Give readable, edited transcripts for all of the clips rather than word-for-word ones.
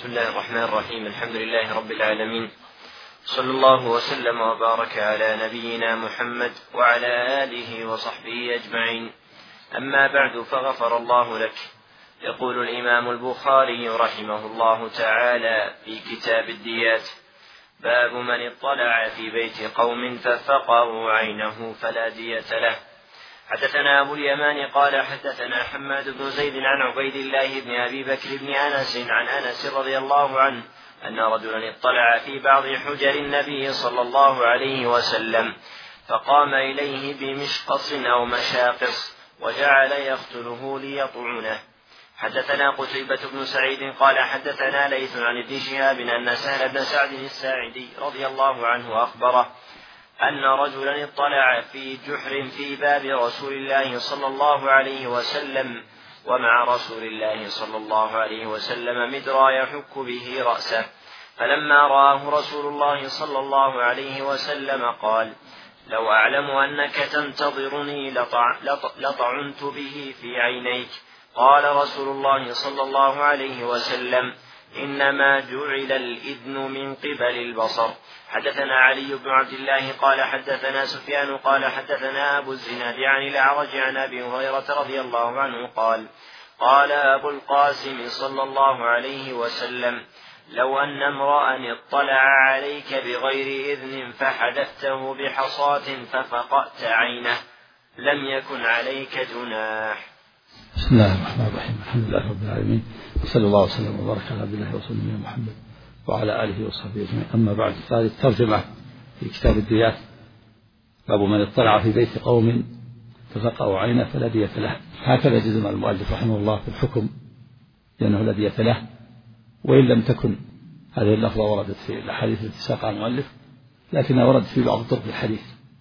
بسم الله الرحمن الرحيم. الحمد لله رب العالمين، صلى الله وسلم وبارك على نبينا محمد وعلى آله وصحبه أجمعين. أما بعد، فغفر الله لك. يقول الإمام البخاري رحمه الله تعالى في كتاب الديات: باب من اطلع في بيت قوم ففقروا عينه فلا دية له. حدثنا أبو اليمان قال حدثنا حماد بن زيد عن عبيد الله بن أبي بكر بن أنس عن أنس رضي الله عنه أن رجلا اطلع في بعض حجر النبي صلى الله عليه وسلم فقام إليه بمشقص أو مشاقص وجعل يقتله ليطعنه. حدثنا قتيبة بن سعيد قال حدثنا ليث عن ابن شهاب أن سهل بن سعد الساعدي رضي الله عنه أخبره أن رجلا اطلع في جحر في باب رسول الله صلى الله عليه وسلم ومع رسول الله صلى الله عليه وسلم مدرى يحك به رأسه، فلما رآه رسول الله صلى الله عليه وسلم قال: لو أعلم أنك تنتظرني لطعنت به في عينيك. قال رسول الله صلى الله عليه وسلم: إنما جعل الإذن من قبل البصر. حدثنا علي بن عبد الله قال حدثنا سفيان قال حدثنا أبو الزناد عن الأعرج عن أبي هريرة رضي الله عنه قال: قال أبو القاسم صلى الله عليه وسلم: لو أن امرأ اطلع عليك بغير إذن فحدثته بحصاة ففقأت عينه لم يكن عليك جناح. بسم الله الرحمن الرحيم. الحمد لله رب العالمين، وصلى الله وسلم وبارك على عبد الله ورسوله محمد وعلى آله وصحبه أجمعين. أما بعد، هذه الترجمة في كتاب الديات: باب من اطلع في بيت قوم ففقأوا عينه فلا دية له. هكذا جزم المؤلف رحمه الله في الحكم لأنه لا دية له، وإن لم تكن هذه اللفظة وردت في الأحاديث التي ساقها المؤلف، لكنها وردت في بعض طرق الحديث،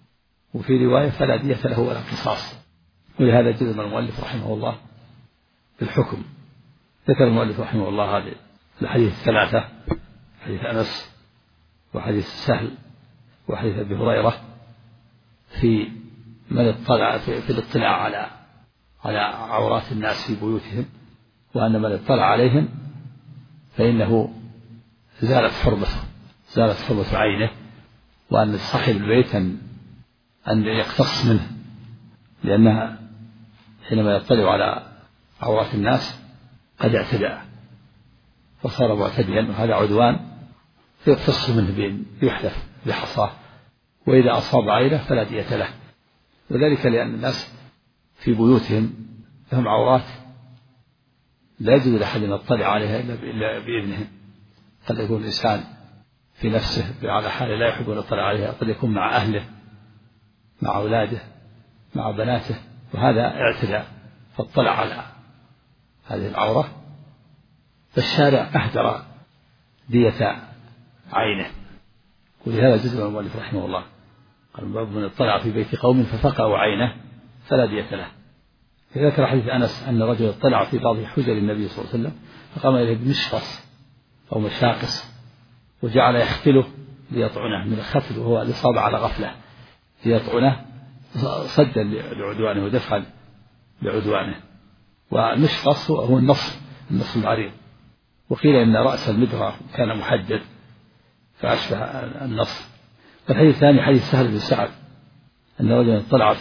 وفي رواية فلا دية له ولا قصاص. ولهذا جزم المؤلف رحمه الله بالحكم. ذكر المؤلف رحمه الله هذه الحديث الثلاثة: حديث أنس وحديث سهل وحديث أبي هريرة في من اطلع في الاطلاع على عورات الناس في بيوتهم، وأن من اطلع عليهم فإنه زالت حرمة عينه، وأن صاحب البيت أن يقتص منه، لأنها حينما يطلع على عورات الناس قد اعتدى فصار معتديا، وهذا عدوان، فيقتص منه بأن يحدث بحصاه، وإذا أصاب عينه فلا دية له. وذلك لأن الناس في بيوتهم لهم عورات لا يجوز لأحد أن يطلع عليها إلا بإذنهم. قد يكون الإنسان في نفسه على حال لا يحب أن يطلع عليها، قد يكون مع أهله، مع أولاده، مع بناته، وهذا اعتدى فاطلع على هذه العورة، فالشارع أهدر دية عينه. ولهذا جزم المؤلف رحمه الله قال: باب من اطلع في بيت قوم ففقأوا عينه فلا دية له. ذكر حديث أنس أن رجل اطلع في بعض حجر النبي صلى الله عليه وسلم فقام إليه بمشقص أو مشاقص وجعل يختله ليطعنه، من الختل وهو الإصابة على غفلة، ليطعنه صدا لعدوانه ودفعا لعدوانه. والمشقص هو النص العريض، وقيل إن رأس المدرة كان محدد فأشبه النص. الحديث الثاني حديث سهل بن سعد أن رجلا طلع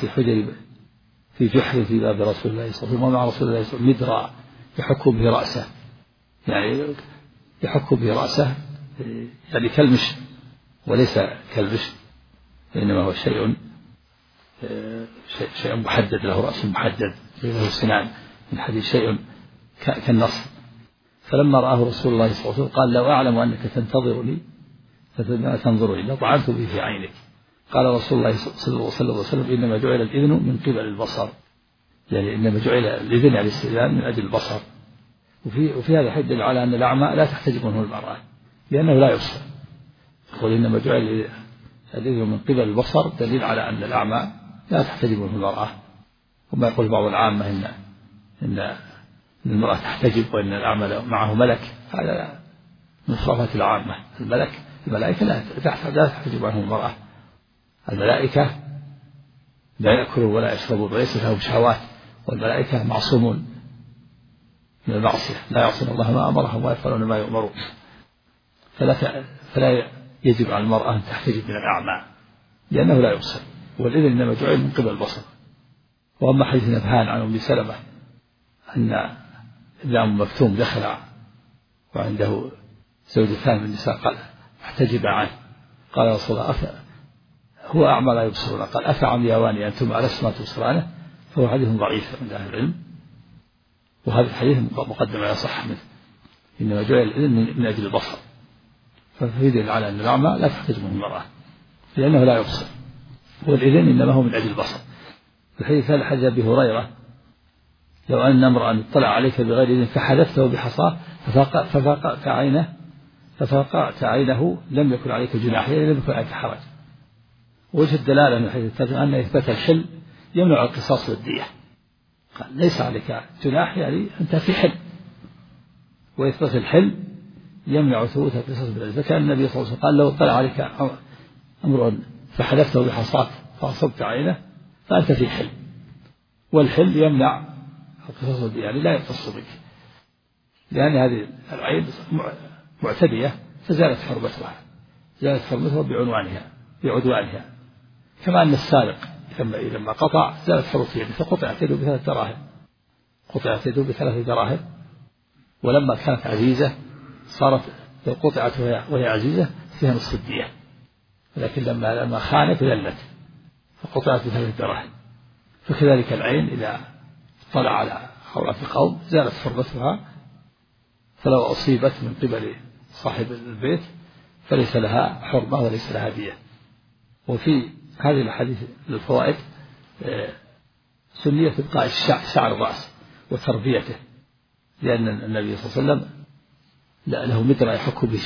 في جحر في باب رسول الله صلى الله عليه وسلم ومع رسول الله صلى الله عليه وسلم مدرى يحك به رأسه، يعني يحك به رأسه يعني كالمشط وليس كالمشط، إنما هو شيء محدد، له رأس محدد، له سنان من حديد، شيء كالنصر. فلما رآه رسول الله صلى الله عليه وسلم قال: لو أعلم أنك تنتظرني فلا تنظرني لطعنت به في عينك. قال رسول الله صلى الله عليه وسلم: إنما جعل الإذن من قبل البصر، يعني إنما جعل الإذن على الاستئذان من أجل البصر. وفي هذا الحديث على أن الأعمى لا تحتجب منه المرأة لأنه لا يبصر. يقول: إنما جعل الإذن من قبل البصر دليل على أن الأعمى لا تحتجب منه المرأة. وما يقول بعض العامة إن المرأة تحتجب وإن الأعمى معه ملك، هذا من صفات العامة. الملائكة لا تحتجب عنه المرأة. الملائكة لا يأكلون ولا يشربون وليس لهم شهوات، والملائكة معصومون من المعصية، لا يعصون الله ما أمرهم ويفعلون ما يؤمرون. فلا يجب على المرأة أن تحتجب من الأعمى لأنه لا يبصر، والإذن إنما جعل من قبل البصر. وأما حديث نبهان عن أم سلمة أن ابن أم مكتوم دخل وعنده زوجتان من النساء قال احتجب عنه، قال يا رسول الله هو أعمى لا يبصرون، قال أفعمياوان أنتم ألستما تبصرانه؟ فهو حديث ضعيف عند أهل العلم، وهذا الحديث مقدم على صح منه، إنما جعل الإذن من أجل البصر، ففي دليل على أن الأعمى لا تحتجب من المرأة لأنه لا يبصر، والإذن إنما هو من أجل البصر. الحديث هذا حديث أبي هريرة لو أن امرأ اطلع عليك بغير إذن فحذفته بحصاه ففقعت عينه لم يكن عليك جناح، يعني لم يكن عليك حرج. وجه الدلالة من حديث الترجمة أن إثبات الحل يمنع القصاص والدية، قال ليس عليك جناح يعني أنت في حل، وإثبات الحل يمنع ثبوت القصاص بالعدل. فكان النبي صلى الله عليه وسلم قال لو اطلع عليك امرؤ فحذفته بحصاة فأصبت عينه فأنت في حل، والحل يمنع القصاص والدية، يعني لا يقتص بك، لأن هذه العين معتدية فزالت حرمتها، زالت حرمتها بعدوانها، كما أن السارق لما قطع زالت حرمة يده فقطعت يده ب3 دراهم، ولما كانت عزيزة صارت لو قطعت وهي عزيزة فيها نصف الدية، لكن لما خانت ذلت فقطعت ب3 دراهم. فكذلك العين إذا اطلع على عورات القوم زالت حرمتها، فلو أصيبت من قبل صاحب البيت فليس لها حرمة وليس لها دية. وفي هذه الحديث للفوائد سنية إبقاء شعر الرأس وتربيته، لأن النبي صلى الله عليه وسلم له مدرى يحك به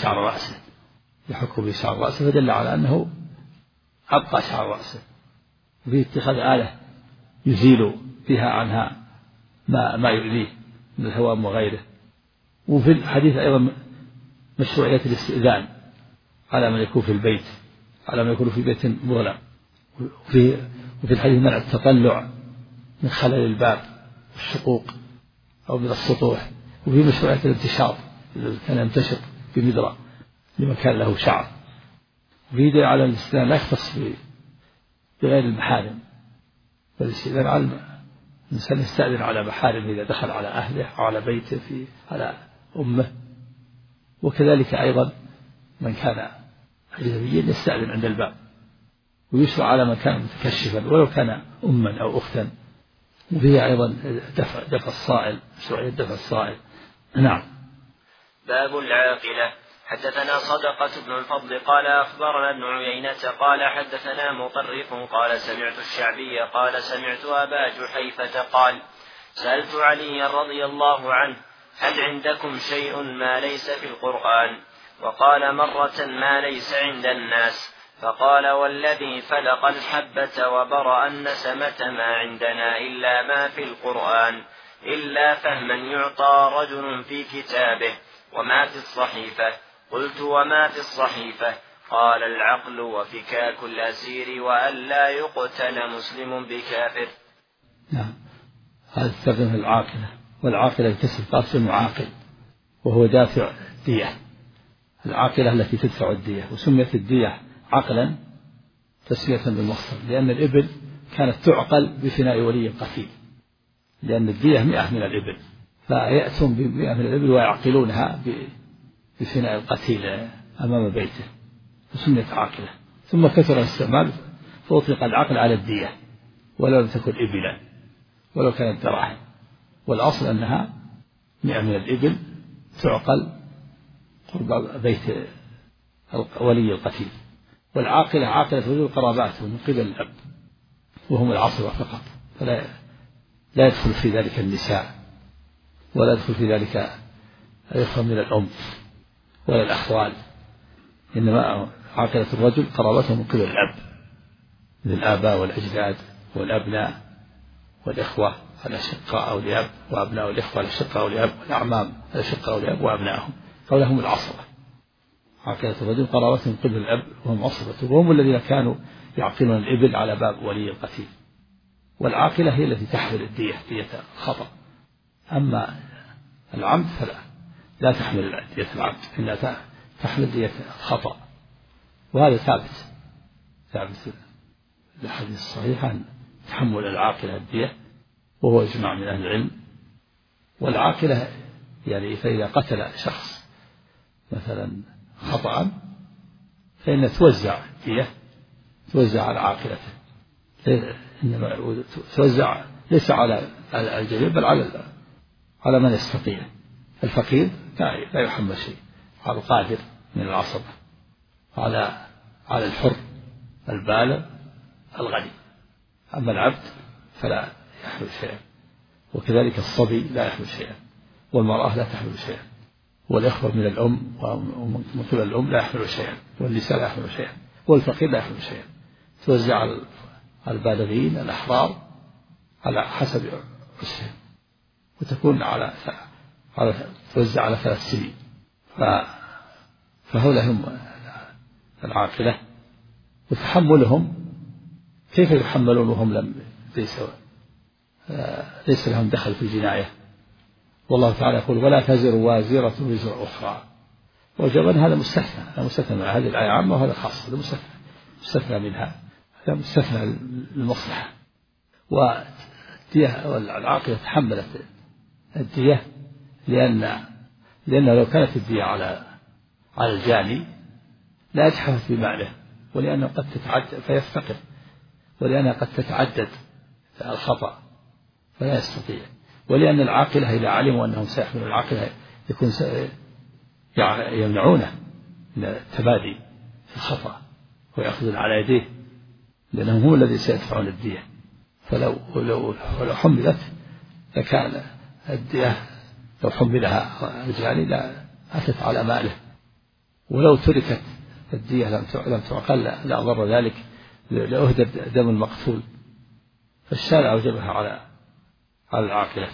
شعر رأسه، فدل على أنه أبقى شعر رأسه. وفي اتخاذ آلة يزيل بها عنها ما يؤذيه من الهوام وغيره. وفي الحديث أيضا مشروعية الاستئذان على من يكون في البيت، على من يكون في بيت مغلق. وفي الحديث منع التطلع من خلل الباب والشقوق أو من السطوح. وفي مشروعية الانتشاط إذا كان ينتشط بمدرة لمن كان له شعر. وفي دليل على الاستئذان لا يختص بغير المحارم، فالاستئذان على الإنسان يستأذن على محارمه إذا دخل على أهله أو على بيته على أمه. وكذلك أيضا من كان أجنبيا يستأذن عند الباب، ويشرع على من كان متكشفا ولو كان أما أو أختا. وفيها أيضا دفع الصائل، مشروعية دفع الصائل. نعم. باب العاقلة. حدثنا صدقة بن الفضل قال أخبرنا ابن عيينة قال حدثنا مطرف قال سمعت الشعبي قال سمعت أبا جحيفة قال سألت علي رضي الله عنه هل عندكم شيء ما ليس في القرآن؟ وقال مرة ما ليس عند الناس، فقال والذي فلق الحبة وبرأ النسمة ما عندنا إلا ما في القرآن، إلا فهما يعطى رجل في كتابه. وما في الصحيفة؟ قلت وما في الصحيفة؟ قال العقل وفكاك الأسير وألا يقتل مسلم بكافر. نعم. هذا الترجمة العاقلة، والعاقلة الكسر قاسم عاقل وهو دافع الدية، العاقلة التي تدفع الدية. وسميت الدية عقلا تسمية بالمصدر، لأن الإبل كانت تعقل بفناء ولي القتيل، لأن الدية 100 من الإبل، فيأتون ب100 من الإبل ويعقلونها بفناء القتيل أمام بيته، فسميت عاقلة. ثم كثر الاستعمال فأطلق العقل على الدية ولو لم تكن إبلا ولو كانت دراهم، والأصل أنها 100 من الإبل تعقل قرب بيت ولي القتيل. والعاقلة عاقلة وجود قراباته من قبل الأب وهم العصبة فقط، فلا يدخل في ذلك النساء ولا يدخل في ذلك الإخوة من الأم ولا الأخوال، إنما عاقلة الرجل قرابته من قبل الأب من الآباء والأجداد والأبناء والإخوة الأشقاء أو الأب وأبناء الإخوة الأشقاء أو الأب والأعمام الأشقاء أو الأب وأبنائهم، فلهم العصبة. عاقلة الرجل قرابته من قبل الأب وهم عصبته، وهم الذين كانوا يعقلون الإبل على باب ولي القتيل. والعاقلة هي التي تحمل الدية، دية الخطأ. أما العمد فلا لا تحمل دية العبد، إنها تحمل دية الخطأ. وهذا ثابت الحديث الصحيح عن تحمل العاقلة الدية، وهو إجماع من أهل العلم. والعاقلة يعني فإذا قتل شخص مثلا خطأ فإن توزع الدية، توزع على عاقلته، إنما توزع ليس على الجميع بل على من يستطيع. الفقير لا يحمل شيء، على القادر من العصبة، على الحر البالغ الغني. أما العبد فلا يحمل شيئا، وكذلك الصبي لا يحمل شيئا، والمرأة لا تحمل شيئا، والإخوة من الأم ومن قبل الأم لا يحمل شيئا، والنساء لا يحمل شيئا، والفقير لا يحمل شيئا. توزع على البالغين الأحرار على حسب عسرهم، وتكون توزع على 3 سنين. فهؤلاء هم العاقلة. وتحملهم كيف يحملون وهم ليس لهم دخل في الجناية؟ والله تعالى يقول ولا تزر وازرة وزر أخرى، وجبا هذا مستثنى من هذه الآية عامة، وهذا خاص، هذا مستثنى منها، هذا مستثنى للمصلحة. والعاقلة تحملت الدية لأن لو كانت الدية على الجاني لا يتحفظ بماله، ولأنه قد تتعدد فيفتقر، ولأنها قد تتعدد الخطأ فلا يستطيع، ولأن العاقلة إذا علموا أنهم سيحملون العاقلة يكون يمنعونه من التبادي في الخطأ ويأخذون على يديه، لأنهم هم الذين سيدفعون الدية. فلو حملت لكان الدية لو حملها الجاني لا أتت على ماله، ولو تركت الدية لم تعقل لا ضر ذلك، لأهدر دم المقتول. فالشارع أوجبها على العاقلة.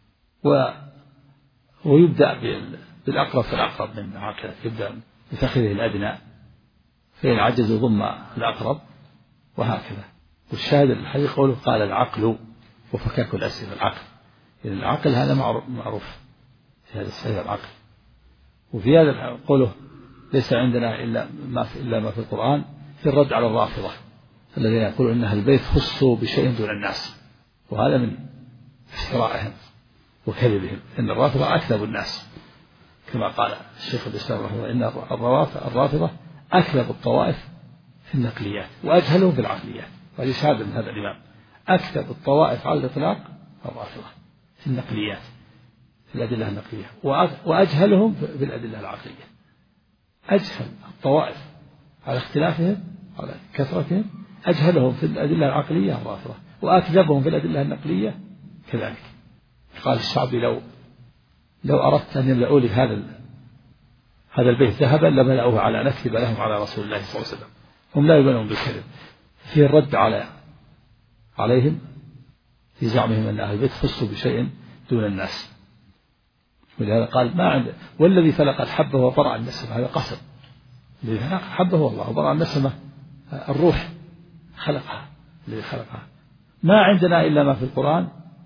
ويبدأ بالأقرب فالأقرب من العاقلة، يبدأ بفخذه الأدنى، فإن عجز ضم الأقرب، وهكذا. والشاهد الحديث قوله قال العقل وفكاك الأسر. العقل يعني العقل هذا معروف في هذا الصحيح، العقل. وفي هذا قوله ليس عندنا إلا ما في القرآن، في الرد على الرافضة الذين يقولون إن أهل البيت خصوا بشيء دون الناس، وهذا من افترائهم وكذبهم. إن الرافضة أكذب الناس، كما قال الشيخ الإسلام رحمه الله إن الرافضة أكذب الطوائف في النقليات وأجهلهم في العقليات. وهذه شهادة من هذا الإمام، أكذب الطوائف على الإطلاق الرافضة في النقليات، في الأدلة النقلية، وأجهلهم في الأدلة العقلية. أجهل الطوائف على اختلافهم على كثرتهم، أجهلهم في الأدلة العقلية الرافضة، وأكذبهم في الأدلة النقلية كذلك. قال الشعبي لو أردت أن يملأوا لي هذا البيت ذهبا لملأوه على نكذب لهم على رسول الله صلى الله عليه وسلم. هم لا يؤمنون بالكذب، فيه الرد عليهم في زعمهم أن أهل البيت خصوا بشيء دون الناس. ولهذا قال ما عنده والذي فلق الحبة وبرع النسمة، هذا قسم. الذي فلق الحبة هو الله، وبرع النسمة الروح خلقها، الذي خلقها. ما عندنا إلا ما في القرآن،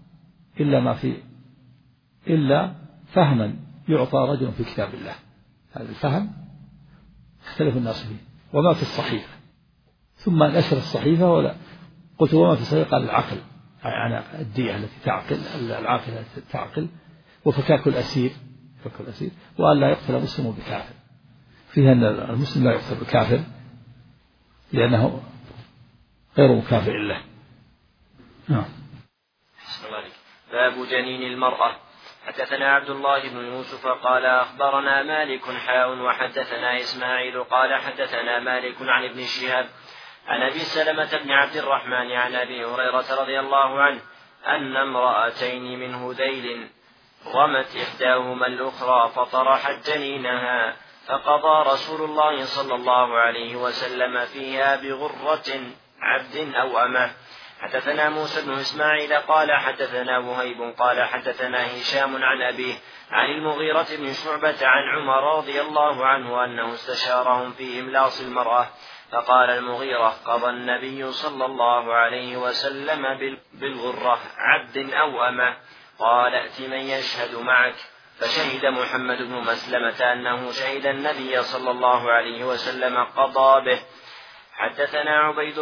إلا فهما يعطى رجل في كتاب الله. هذا الفهم اختلف الناس فيه. وما في الصحيفة، ثم نشر الصحيفة قلت وما في الصحيفة، قال العقل، يعني الدية التي تعقل، العاقلة التي تعقل، وفكاك الأسير، وأن لا يقتل مسلم بكافر. فيها أن المسلم لا يقتل بكافر لأنه غير مكافئ له. نعم. باب جنين المرأة. حدثنا عبد الله بن يوسف قال أخبرنا مالك وحدثنا إسماعيل قال حدثنا مالك عن ابن شهاب عن أبي سلمة بن عبد الرحمن عن أبي هريرة رضي الله عنه أن امرأتين من هذيل رمت إحداهما الأخرى فطرحت جنينها، فقضى رسول الله صلى الله عليه وسلم فيها بغرة عبد أو أمه. حدثنا موسى بن إسماعيل قال حدثنا وهيب قال حدثنا هشام عن أبيه عن المغيرة بن شعبة عن عمر رضي الله عنه أنه استشارهم في إملاص المرأة، فقال المغيرة قضى النبي صلى الله عليه وسلم بالغرة عبد أو أمه. قال ائت من يشهد معك، فشهد محمد بن مسلمة أنه شهد النبي صلى الله عليه وسلم قضى به. حدثنا عبيد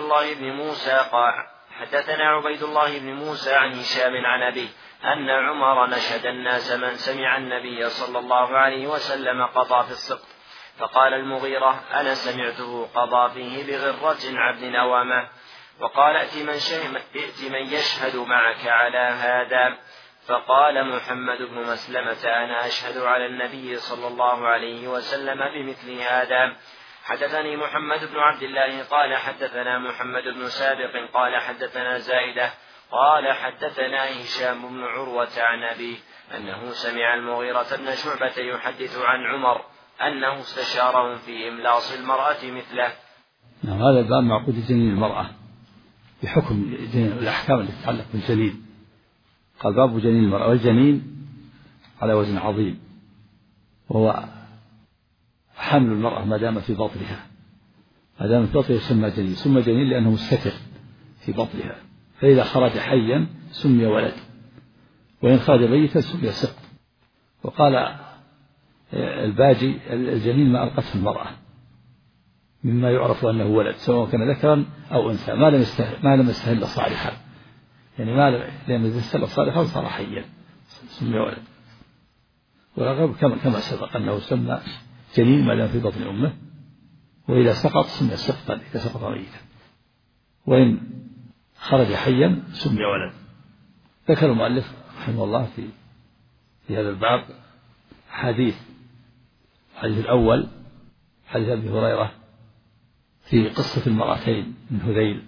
الله بن موسى عن هشام عن أبيه أن عمر نشد الناس من سمع النبي صلى الله عليه وسلم قضى في السقط، فقال المغيرة: أنا سمعته قضى فيه بغرة عبد أو أمة. وقال: ائت من يشهد معك على هذا. فقال محمد بن مسلمة: أنا أشهد على النبي صلى الله عليه وسلم بمثل هذا. حدثني محمد بن عبد الله قال حدثنا محمد بن سابق قال حدثنا زائدة قال حدثنا هشام بن عروة عن أبيه أنه سمع المغيرة بن شعبة يحدث عن عمر أنه استشارهم في إملاص المرأة مثله. هذا الباب معقود جنين المرأة بحكم الأحكام التي تتعلق بالجنين. قال: باب جنين المرأة. والجنين على وزن عظيم، وهو حمل المرأة ما دام في بطنها. ما دام في بطنها يسمى جنين. سمى جنين لأنه مستتر في بطنها، فإذا خرج حيا سمي ولد، وإن خرج ميتا سمي سقط. وقال الباجي: الجنين ما ألقته المرأة مما يعرف أنه ولد، سواء كان ذكرا أو أنثى، ما لم يستهل صالحا، يعني لم يستهل صالحا صار حيا سمي ولد. والأغلب كما سبق أنه سمى جنين ما دام في بطن أمه، وإذا سقط سمي سقطا إذا سقط ميتا، وإن خرج حيا سمي ولد. ذكر المؤلف رحمه الله في هذا الباب حديث الأول حديث أبي هريرة في قصة المرأتين من هذيل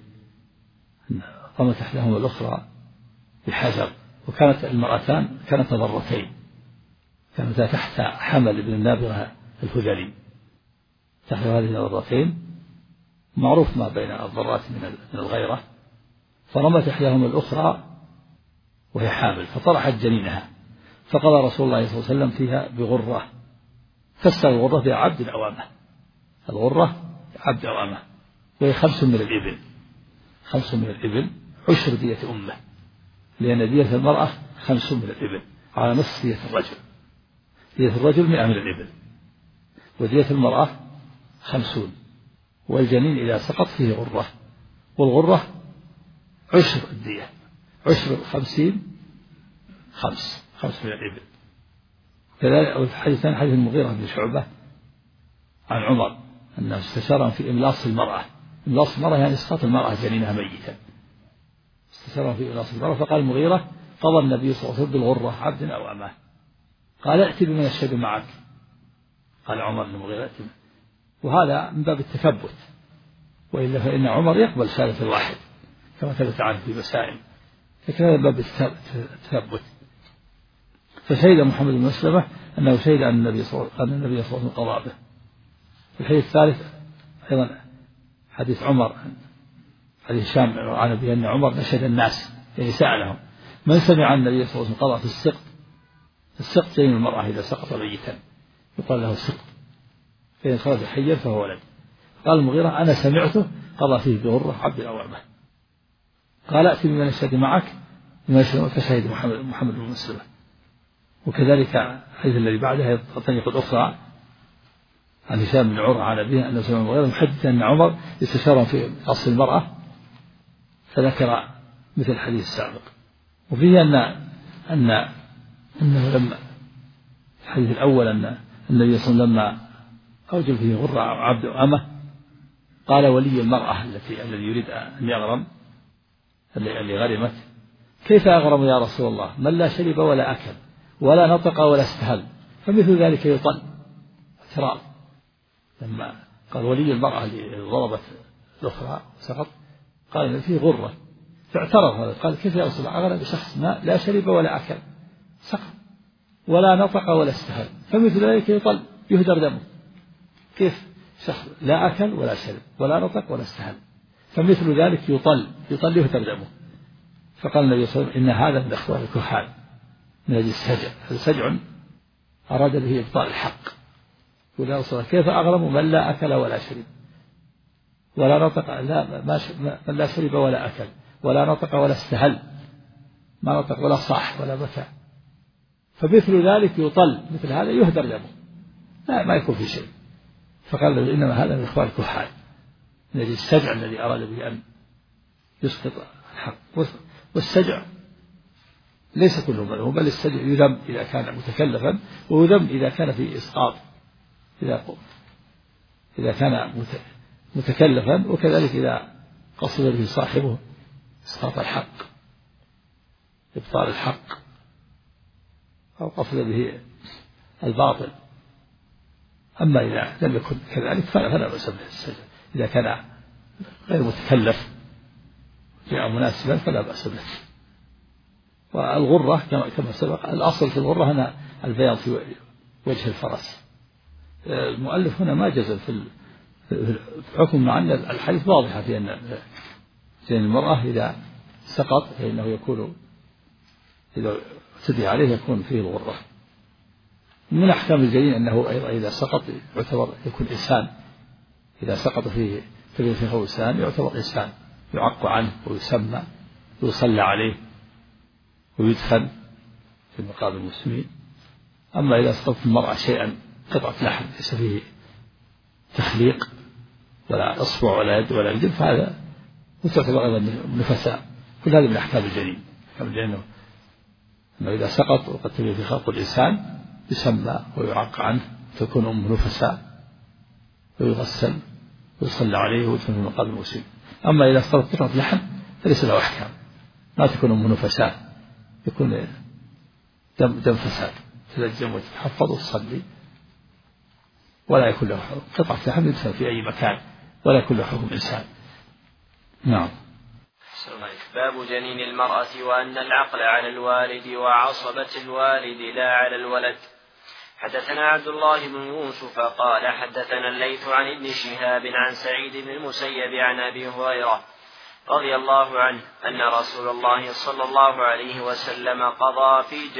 قامت إحداهما الأخرى بحجر، وكانت المرأتان كانتا ضرتين، كانتا تحت حمل ابن النابغة الهذلي، تحت هذه الضرتين. معروف ما بين الضرات من الغيرة، فرمت إحداهما الأخرى وهي حامل فطرحت جنينها، فقال رسول الله صلى الله عليه وسلم فيها بغرة، فسر الغرة فيها عبد أو أمة. الغرة عبد أو أمة، وهي 5 من الإبل. 5 من الإبل 10 دية أمة، لأن دية المرأة 5 من الإبل على نصف دية الرجل. دية الرجل 100 من الإبل، ودية المرأة 50. والجنين إذا سقط فيه غرة، والغرة 10 الدية، 10 50 5 من الإبل. كذلك الحديث الثاني حديث المغيرة بن شعبة عن عمر أنه استشارهم في إملاص المرأة. إملاص المرأة يعني إسقاط المرأة جنينها ميتا. استشارهم في إملاص المرأة، فقال المغيرة: قضى النبي صلى الله عليه وسلم بالغرة عبد أو أمة. قال: ائت بمن يشهد معك. قال عمر المغيرة: ائت. وهذا من باب التثبت، وإلا فإن عمر يقبل شهادة الواحد كما ثبت عنه في مسائل، لكن هذا من باب التثبت. فشهد محمد بن مسلمة أنه شهد أن النبي صلى الله عليه وسلم قضى به. الحديث الثالث أيضا حديث عمر، حديث هشام عن أبيه أن عمر نشد الناس، يعني سألهم: من سمع النبي صلى الله عليه وسلم قضى في السقط؟ السقط جنين المرأة إذا سقط ميتا يقال له سقط، فإن خرج حيا فهو ولد. قال المغيرة: أنا سمعته قضى فيه بغرة عبد أو أمة. قال: ائت بمن يشهد معك. فشهد محمد بن مسلمة. وكذلك الحديث الذي بعده الطريق الأخرى عن هشام بن عروة عن أبيه أنه سمع المغيرة محدثا أن عمر استشاره في أصل المرأة، فذكر مثل الحديث السابق. وفيه أنه لما الحديث الأول أن النبي صلى الله عليه وسلم لما أوجب فيه غرة عبد أمة قال ولي المرأة الذي يريد أن يغرم، اللي غرمت: كيف أغرم يا رسول الله من لا شرب ولا أكل ولا نطق ولا استهل؟ فمثل ذلك يطل. اعتراض لما قال ولي المرأة اللي ضربت الأخرى سقط، قال فيه غرة، فاعترض هذا، قال: كيف يا رسول الله أغرم بشخص ما لا شرب ولا أكل سقط ولا نطق ولا استهل؟ فمثل ذلك يطل يهدر دمه. كيف شخص لا أكل ولا شرب ولا نطق ولا استهل، فمثل ذلك يطل يهدر دمه. فقال النبي صلى الله عليه وسلم: إن هذا من أخبار الكهان من أجل السجع. هذا سجع أراد به إبطال الحق. يقول يا رسول الله: كيف أغرم من لا أكل ولا شرب ولا نطق، من لا شرب ولا أكل ولا نطق ولا استهل، ما نطق ولا صاح ولا بكى، فمثل ذلك يطل، مثل هذا يهدر دمه ما يكون في شيء. فقال له إنما هذا من إخوان الكحال، من السجع الذي أراد به أن يسقط الحق. والسجع ليس كله مذموم، بل السجع يذم إذا كان متكلفا، ويذم إذا كان في إسقاط، إذا كان متكلفا، وكذلك إذا قصد به صاحبه إسقاط الحق، إبطال الحق، أو قصد به الباطل. أما إذا لم يكن كذلك فلا بأس به السجع، إذا كان غير متكلف جاء مناسبا فلا بأس به. والغرة كما سبق، الأصل في الغرة هنا البياض في وجه الفرس. المؤلف هنا ما جزم في الحكم، مع أن الحديث واضحة في أن المرأة إذا سقط فإنه يكون، إذا اعتدي عليه يكون فيه الغرة. من أحكام الجنين أنه أيضا إذا سقط يعتبر يكون إنسان، إذا سقط فيه إنسان يعتبر إنسان، يعق عنه ويسمى ويصلى عليه ويدفن في مقابر المسلمين. أما إذا سقطت المرأة شيئا قطعة لحم ليس فيه تخليق ولا إصبع ولا يد ولا رجل فهذا تعتبر أيضا نفساء. كل هذا من أحكام الجنين. أحكام الجنين أنه إذا سقط وقد تبين في خلق الإنسان يسمى ويعق عنه، تكون أمه نفساء ويغسل ويصلى عليه ويدفن في مقابر المسلمين. أما إذا سقطت قطعة لحم فليس له أحكام، ما تكون أمه نفساء، يكون دم فساد، تلجم وتتحفظ وتصلي، ولا يكون له حكم قطعة لحم يدفن في أي مكان، ولا يكون له حكم إنسان. نعم. باب جنين المرأة وأن العقل على الوالد وعصبة الوالد لا على الولد. حدثنا عبد الله بن يوسف قال حدثنا الليث عن ابن شهاب عن سعيد بن المسيب عن أبي هريرة رضي الله عنه أن رسول الله صلى الله عليه وسلم قضى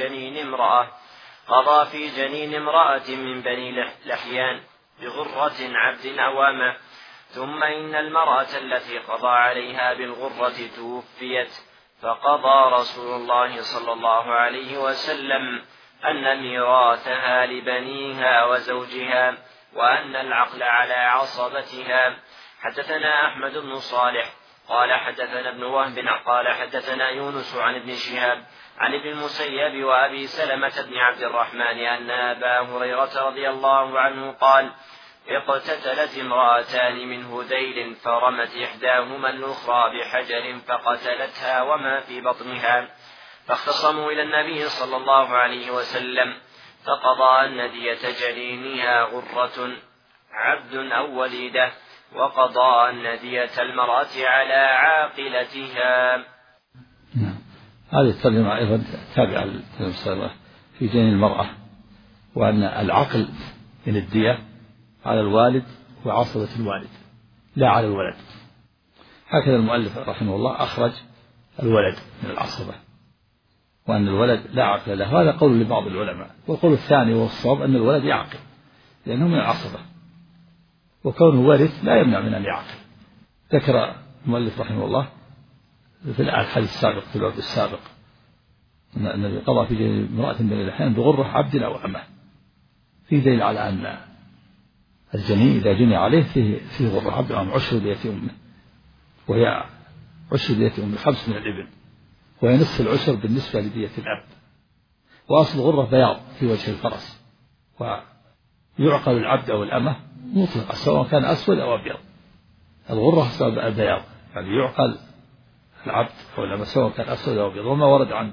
في جنين امرأة من بني لحيان بغرة عبد أواما، ثم إن المرأة التي قضى عليها بالغرة توفيت، فقضى رسول الله صلى الله عليه وسلم أن ميراثها لبنيها وزوجها، وأن العقل على عصبتها. حدثنا أحمد بن صالح قال حدثنا ابن وهب قال حدثنا يونس عن ابن شهاب عن ابن المسيب وأبي سلمة بن عبد الرحمن أن أبا هريرة رضي الله عنه قال اقتتلت امرأتان من هذيل فرمت إحداهما الأخرى بحجر فقتلتها وما في بطنها، فاختصموا إلى النبي صلى الله عليه وسلم فقضى أن دية جنينها غرة عبد أو وليدة، وقضى أن دية المرأة على عاقلتها. هذه الترجمة أيضا تابعة للترجمة في جنين المرأة، وأن العقل من الدية على الوالد وعصبة الوالد لا على الولد. هكذا المؤلف رحمه الله أخرج الولد من العصبة، وأن الولد لا عقل له. هذا قول لبعض العلماء، والقول الثاني والصواب أن الولد يعقل لأنه من العصبة، وكونه وارث لا يمنع من أن يعقل. ذكر المؤلف رحمه الله في الحديث السابق في الباب السابق أن النبي قضى في امرأة بني لحيان بغرة عبد أو أمة، في دليل على أن الجنين إذا جني عليه فيه غرة عبد أو أمة، عشر دية أمه، وهي عشر دية أمه 5 من الإبل، وهي نصف العشر بالنسبة لدية الأب. وأصل الغرة بياض في وجه الفرس، ويعقل العبد أو الأمة مطلقة سواء كان أسود أو أبيض. الغرة سبب البياض، يعني يعقل العبد أو الأمة سواء كان أسود أو أبيض. وما ورد عن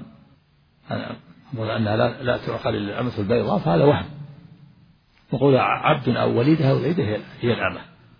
أنها لا تعقل الأمة البيضاء فهذا وهم. نقول عبد أو وليدها والوليدة هي الأمة.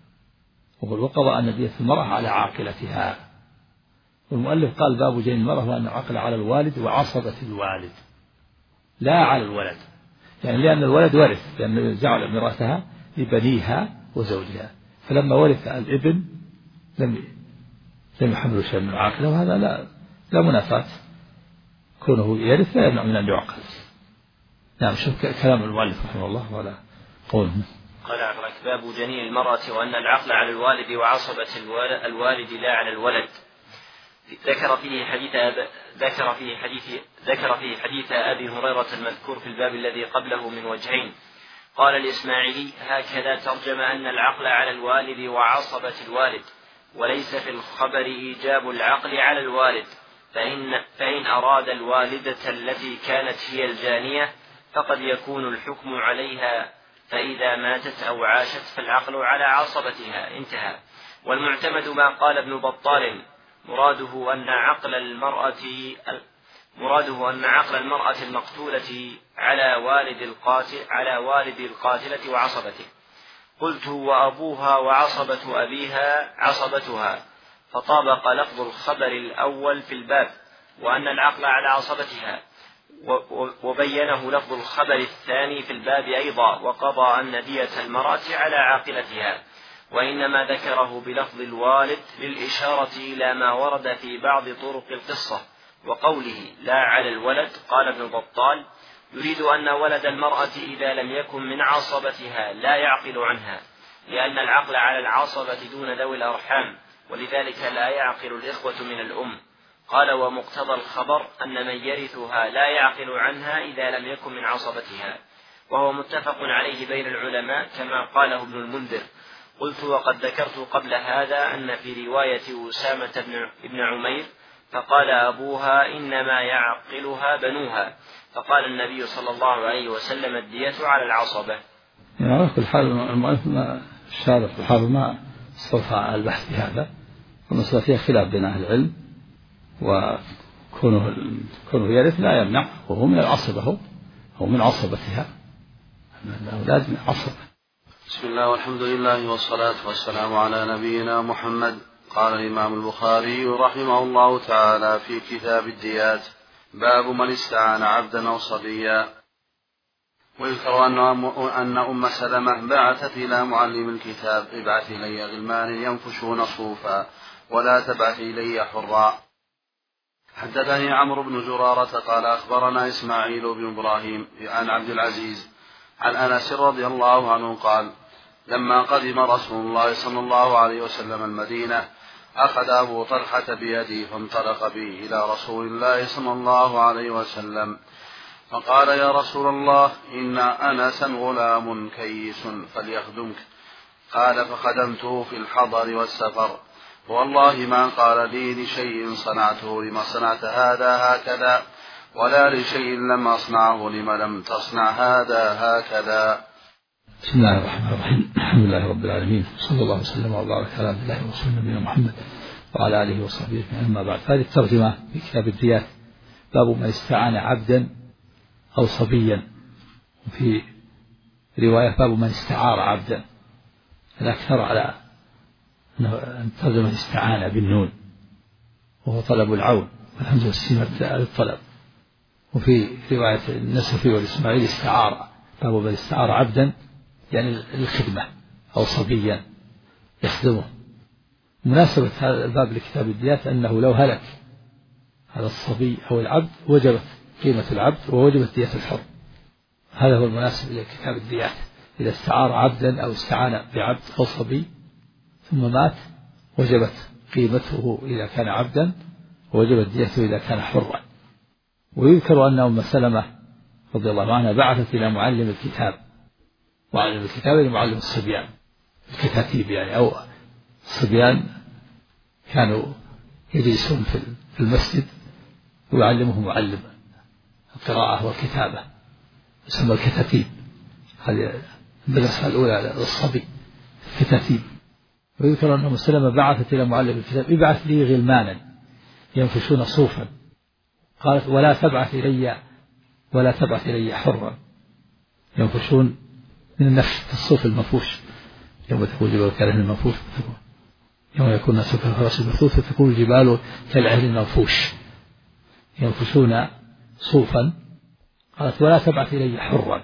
وقضى أن دية المرأة على عاقلتها. والمؤلف قال باب جنين المرأة وأن العقل على الوالد وعصبة الوالد لا على الولد، يعني لأن الولد ورث، لأن جعل ميراثها لبنيها وزوجها، فلما ورث الابن لم يحمل شيء من العاقلة، وهذا لا منافاة، كونه يرث لا يمنع من أن يعقل. نعم. شوف كلام المؤلف رحمه الله ولا قوله. قال باب جنين المرأة وأن العقل على الوالد وعصبة الوالد لا على الولد. ذكر فيه حديث أبي هريرة المذكور في الباب الذي قبله من وجهين. قال الإسماعيلي: هكذا ترجم أن العقل على الوالد وعصبة الوالد، وليس في الخبر إيجاب العقل على الوالد، فإن أراد الوالدة التي كانت هي الجانية فقد يكون الحكم عليها، فإذا ماتت أو عاشت فالعقل على عصبتها. انتهى. والمعتمد ما قال ابن بطال، مراده أن عقل المرأة المقتولة على والد القاتلة وعصبته. قلت: وأبوها وعصبة أبيها عصبتها، فطابق لفظ الخبر الأول في الباب وأن العقل على عصبتها، وبينه لفظ الخبر الثاني في الباب أيضا، وقضى أن دية المرأة على عاقلتها، وإنما ذكره بلفظ الوالد للإشارة إلى ما ورد في بعض طرق القصة. وقوله لا على الولد، قال ابن بطال: يريد أن ولد المرأة إذا لم يكن من عصبتها لا يعقل عنها، لأن العقل على العصبة دون ذوي الأرحام، ولذلك لا يعقل الإخوة من الأم. قال: ومقتضى الخبر أن من يرثها لا يعقل عنها إذا لم يكن من عصبتها، وهو متفق عليه بين العلماء كما قاله ابن المنذر. قلت: وقد ذكرت قبل هذا أن في رواية أسامة بن عمير فقال أبوها إنما يعقلها بنوها، فقال النبي صلى الله عليه وسلم: الدية على العصبة. يعني على كل حال المؤلف الشارح الحافظ ما استطاع على البحث في هذا، والمسألة فيها خلاف بين أهل العلم، وكونه يرث لا يمنع، وهو من العصبة، هو من عصبتها، الأولاد من عصبة. بسم الله والحمد لله والصلاة والسلام على نبينا محمد. قال الإمام البخاري رحمه الله تعالى في كتاب الديات: باب من استعان عبدا أو صبيا. ويذكر أن أم سلمة بعثت إلى معلم الكتاب: ابعث إلي غلمان ينفشون صوفا ولا تبعث إلي حرا. حدثني عمرو بن زرارة قال أخبرنا إسماعيل بن إبراهيم عن عبد العزيز عن أنس رضي الله عنه قال: لما قدم رسول الله صلى الله عليه وسلم المدينة أخذ أبو طلحة بيدي فانطلق به إلى رسول الله صلى الله عليه وسلم، فقال: يا رسول الله، إن أنسا غلام كيس فليخدمك. قال: فخدمته في الحضر والسفر، والله ما قال لي لشيء صنعته لما صنعت هذا هكذا، ولا لشيء لم أصنعه لما لم تصنع هذا هكذا. بسم الله الرحمن الرحيم. الحمد لله رب العالمين، صلى الله وسلم وبارك على عبد الله ورسوله نبينا محمد وعلى آله وصحبه أجمعين. أما بعد، هذه الترجمة في كتاب الديات: باب من استعان عبدا أو صبيا. وفي رواية: باب من استعار عبدا. الأكثر على أن ترجمة استعان بالنون، وهو طلب العون، والهمزة والسين للطلب. وفي رواية النسفي والإسماعيلي: استعار، باب من استعار عبدا يعني الخدمة، أو صبيا يخدمه. مناسبة هذا الباب لكتاب الديات أنه لو هلك هذا الصبي أو العبد وجبت قيمة العبد ووجبت دية الحر. هذا هو المناسب لكتاب الديات. إذا استعار عبدا أو استعان بعبد أو صبي ثم مات وجبت قيمته إذا كان عبدا، ووجبت ديته إذا كان حرا. ويذكر أن أم سلمة رضي الله عنها بعثت إلى معلم الكتاب. معلم الكتاب يعني معلم الصبيان، الكتاتيب يعني، أو الصبيان كانوا يجلسون في المسجد ويعلمهم معلم القراءة والكتابة، يسمى الكتاتيب. هذه المدرسة الأولى للصبي، الكتاتيب. ويذكر أن أم سلمة بعثت إلى معلم الكتاب: ابعث لي غلمانا ينفشون صوفا. قالت: ولا تبعث إلي حرا. ينفشون من النفش، الصوف المنفوش، يوم تكون الجبال كالعهن المنفوش، يوم يكون الناس كالفراش المبثوث فتكون الجبال كالعهن المنفوش. ينفشون صوفا. قالت: ولا تبعث إلي حرا.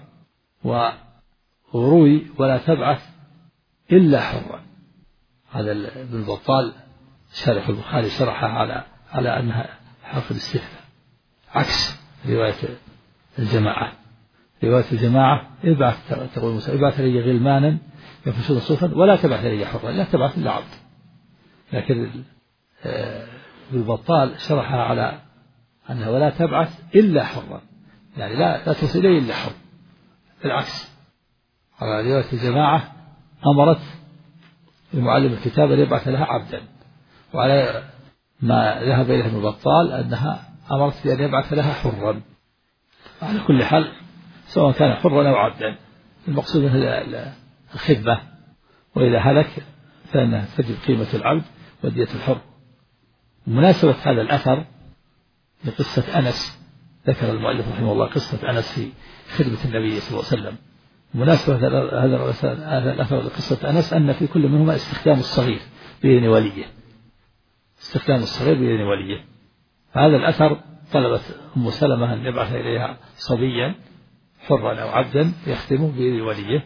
وروي: ولا تبعث إلا حرا. هذا ابن بطال شارح البخاري شرحها على أنها حرف الاستثناء، عكس رواية الجماعة. رواية الجماعة: تقول موسى: ابعث لي غلمانا ينفشون صوفا ولا تبعث لي حرا، لا تبعث إلا عبد. لكن البطال شرحها على أنها ولا تبعث إلا حرا، يعني لا تصل إليه إلا حر. بالعكس، على رواية الجماعة أمرت المعلم الكتاب أن يبعث لها عبدا، وعلى ما ذهب إليه ابن بطال أنها أمرت بأن يبعث لها حرا. على كل حال سواء كان حرا أو عبدا، المقصود الخدمة، وإذا هلك فإنها تجب قيمة العبد ودية الحر. مناسبة هذا الأثر لقصة أنس، ذكر المؤلف رحمه الله قصة أنس في خدمة النبي صلى الله عليه وسلم. مناسبة هذا الأثر لقصة أنس أن في كل منهما استخدام الصغير بإذن وليه، استخدام الصغير بإذن وليه. هذا الأثر طلبت أم سلمة أن يبعث إليها صبيا حرا أو عبدا يخدمه بإذن وليه،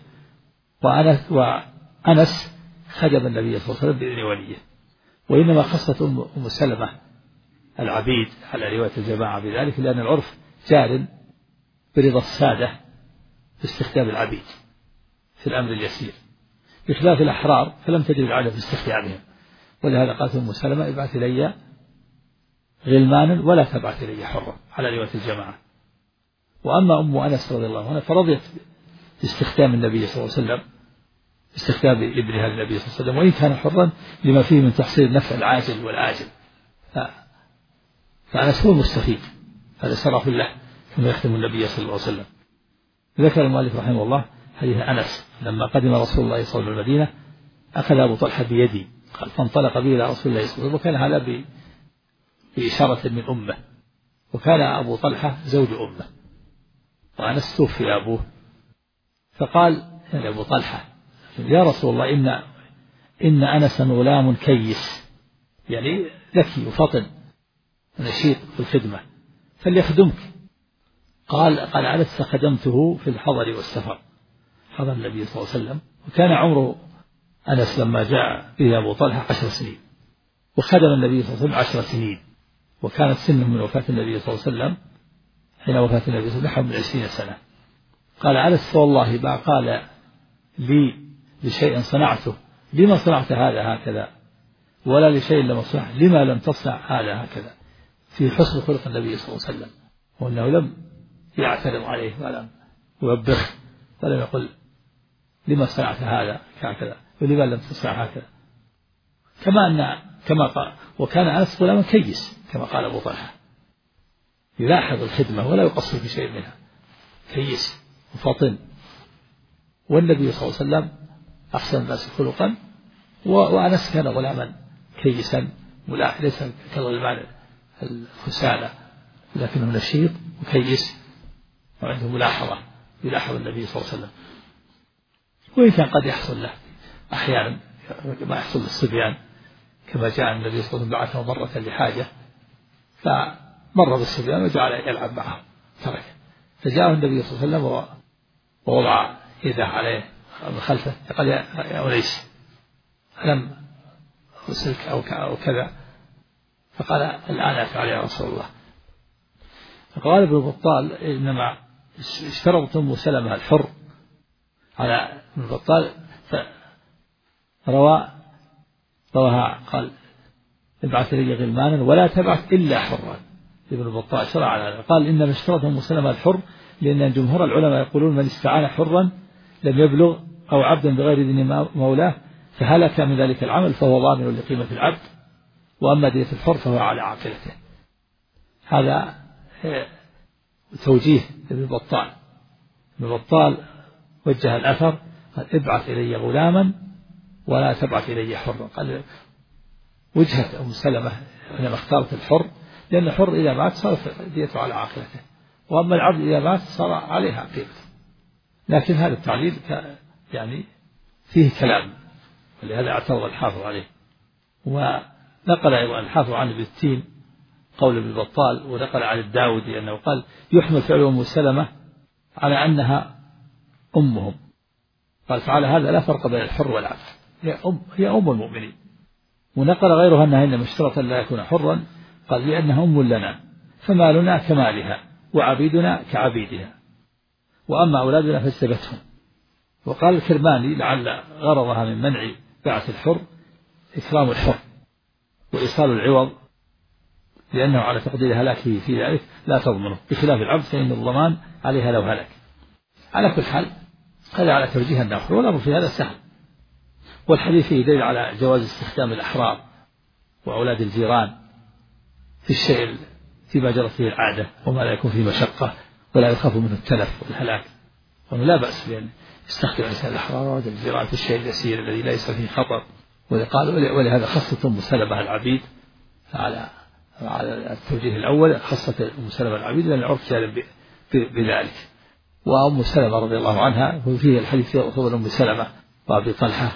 وأنس خدم النبي صلى الله عليه وسلم بإذن وليه. وإنما خصت أم سلمة العبيد على رواية الجماعة بذلك، لأن العرف جار برضا السادة باستخدام العبيد في الأمر اليسير، بخلاف الأحرار فلم تجد العادة في استخدامهم. ولهذا قالت أم سلمة ابعث إلي غلمانا ولا تبعث إلي حرا على رواية الجماعة. وأما أم أنس رضي الله عنها فرضيت باستخدام النبي صلى الله عليه وسلم، باستخدام ابنها للنبي صلى الله عليه وسلم، وإن كان حرا لما فيه من تحصيل النفع العاجل والآجل. فأنس هو المستفيد، هذا شرف له ثم يخدم النبي صلى الله عليه وسلم. ذكر المؤلف رحمه الله حديث أنس لما قدم رسول الله صلى الله عليه وسلم المدينة أخذ أبو طلحة بيدي قال فانطلق به إلى رسول الله صلى الله عليه وسلم، وكان هذا بإشارة من أمه، وكان أبو طلحة زوج أمه، وأنس توفي أبوه. فقال يعني أبو طلحة يا رسول الله إن أنسا غلام كيس، يعني ذكي وفطن ونشيط في الخدمة فليخدمك. قال أنس فخدمته في الحضر والسفر، حضر النبي صلى الله عليه وسلم، وكان عمره أنس لما جاء به أبو طلحة 10 سنين، وخدم النبي صلى الله عليه وسلم 10 سنين، وكانت سنه من وفاة النبي صلى الله عليه وسلم حين وفاة النبي صلى الله عليه وسلم من 20 سنة. قال أنس فوالله ما قال لي لشيء صنعته لما صنعت هذا هكذا، ولا لشيء لم أصنعه لما لم تصنع هذا هكذا، في حسن خلق النبي صلى الله عليه وسلم، وأنه لم يعترض عليه ولم يوبخ ولم يقل لما صنعت هذا هكذا ولما لم تصنع هكذا. كما قال وكان أنس غلاما كيس كما قال أبو طلحة، يلاحظ الخدمة ولا يقصر في شيء منها، كيس وفطن. والنبي صلى الله عليه وسلم أحسن الناس خلقا، وأنس كان غلاما كيسا ليس كالغلمان الفسالى، لكنه نشيط وكيس وعنده ملاحظة يلاحظ النبي صلى الله عليه وسلم. وإن كان قد يحصل له أحيانا ما يحصل للصبيان، كما جاء النبي صلى الله عليه وسلم بعثه مرة لحاجة فمر بالصبيان وجعل يلعب معهم ترك، فجاءه النبي صلى الله عليه وسلم ووضع يده عليه من خلفه قال يا أنيس ألم أرسلك أو كذا، فقال الآن أفعل يا رسول الله. فقال ابن بطال إنما اشترطت أم سلمة الحر على ابن بطال، رواها قال ابعث لي غلمانا ولا تبعث إلا حرا. ابن بطال شرع على هذا، قال إنما اشترط أم سلمة الحر لأن جمهور العلماء يقولون من استعان حرا لم يبلغ أو عبدا بغير إذن مولاه فهلك من ذلك العمل فهو ضامن لقيمة العبد، وأما دية الحر فهو على عاقلته. هذا توجيه ابن بطال. ابن بطال وجه الأثر قال ابعث إلي غلاما ولا تبعث إلي حرا. قال وجهة أم سلمة حينما اختارت الحر لأن الحر إذا مات صارت ديته على عاقلته، وأما العبد إذا مات صار عليها قيمته. لكن هذا التعليل يعني فيه كلام، ولهذا اعترض الحافظ عليه. ونقل أيضا الحافظ عن ابن التين قول ابن بطال، ونقل عن الداودي أنه قال يحمل فعل أم سلمة على أنها أمهم، قال تعالى هذا لا فرق بين الحر والعبد، هي أم المؤمنين. ونقل غيرها أنها إنما اشترط أن لا يكون حرا، قال لأنها أم لنا فمالنا كمالها وعبيدنا كعبيدها، وأما أولادنا فاستبتهم. وقال الكرماني لعل غرضها من منع بعث الحر إكرام الحر وإيصال العوض لأنه على تقدير هلاكه في ذلك لا تضمنه، بخلاف العبد فإن الضمان عليها لو هلك. على كل حال هذا على توجيه النحو، والأمر في هذا سهل. والحديث فيه دليل على جواز استخدام الأحرار وأولاد الجيران في الشيء فيما جرت فيه العادة وما لا يكون فيه مشقة ولا يخاف منه التلف والهلاك، وأنه لا بأس بأن يستخدم الإنسان الأحرار وأولاد الجيران في الشيء اليسير الذي ليس فيه خطر. ولهذا خصة أم سلمة العبيد على التوجيه الأول، خصة أم سلمة العبيد لأن العرف جاء بذلك. وأم سلمة رضي الله عنها وفيه الحديث في فضل أم سلمة وأبي طلحة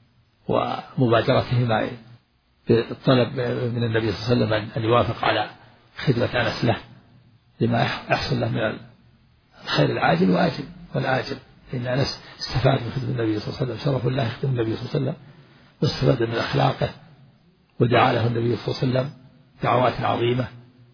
ومبادرتهما بالطلب من النبي صلى الله عليه وسلم أن يوافق على خدمة أنس له لما يحصل له من الخير العاجل والآجل. إن أنس استفاد من خدمة النبي صلى الله عليه وسلم، شرف الله يخدم النبي صلى الله عليه وسلم، واستفاد من أخلاقه، ودعا له النبي صلى الله عليه وسلم دعوات عظيمة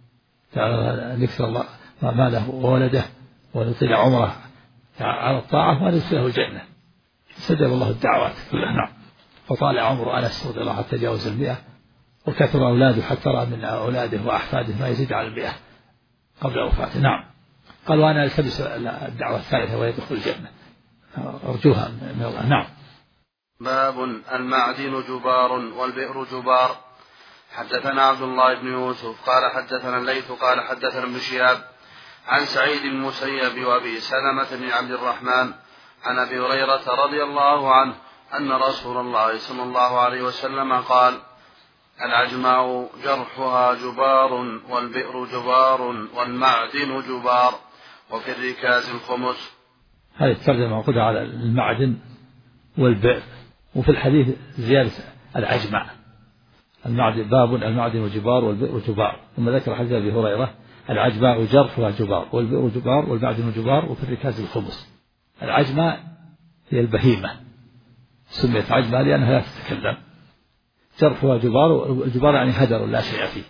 أن يكثر الله ماله وولده ونطيل عمره على الطاعة وندخله الجنة. سجل الله الدعوات كلها. نعم. فطال عمر أنس رضي الله حتى تجاوز 100، وكثر أولاده حتى رأى من أولاده وأحفاده ما يزيد على 100 قبل وفاته. نعم. قال وأنا ألتمس الدعوة الثالثة وهي دخول الجنة، أرجوها من الله. نعم. باب المعدن جبار والبئر جبار. حدثنا عبد الله بن يوسف قال حدثنا الليث قال حدثنا ابن شهاب عن سعيد المسيب وابي سلمة بن عبد الرحمن عن ابي هريرة رضي الله عنه أن رسول الله صلى الله عليه وسلم قال العجماء جرحها جبار والبئر جبار والمعدن جبار وفي الركاز الخمس. هذه الترجمة موجودة على المعدن والبئر، وفي الحديث زيادة العجماء. المعدن باب المعدن جبار والبئر جبار. ثم ذكر حديث أبي هريرة العجماء جرحها جبار والبئر جبار والمعدن جبار وفي الركاز الخمس. العجماء هي البهيمة، سميت عجماء لأنها لا تتكلم. جرحها جبار، والجبار يعني هدر لا شيء فيه.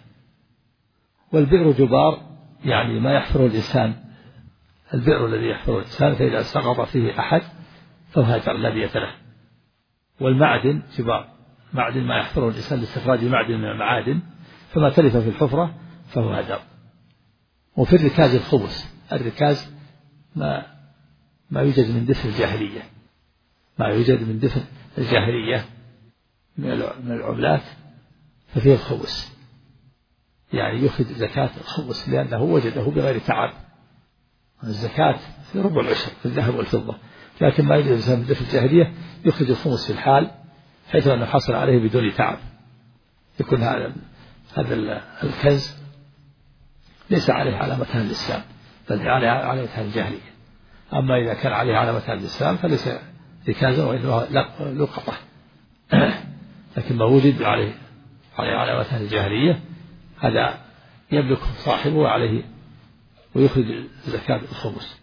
والبئر جبار يعني ما يحفره الإنسان، البئر الذي يحفره الإنسان فإذا سقط فيه أحد فهو هدر لا بية له. والمعدن جبار، معدن ما يحفره الإنسان لاستخراج المعدن من المعادن، فما تلف في الحفرة فهو هدر. وفي الركاز الخبث. الركاز ما يوجد من دفن الجاهلية، ما يوجد من دفن الجاهلية من العملات ففيه الخبث، يعني يخرج زكاة الخبث لأنه وجده بغير تعب. الزكاة في ربع العشر في الذهب والفضة، لكن ما يوجد من دفن الجاهلية يخرج الخمس في الحال حيث أنه حصل عليه بدون تعب. يكون هذا الكنز ليس عليه علامة أهل الإسلام بل عليه علامة أهل الجاهلية. أما إذا كان عليه علامة أهل الإسلام فليس ركازا وإنما لقطة، لكن ما وجد عليه علامة أهل الجاهلية هذا يملك صاحبه عليه ويخرج زكاة الخمس.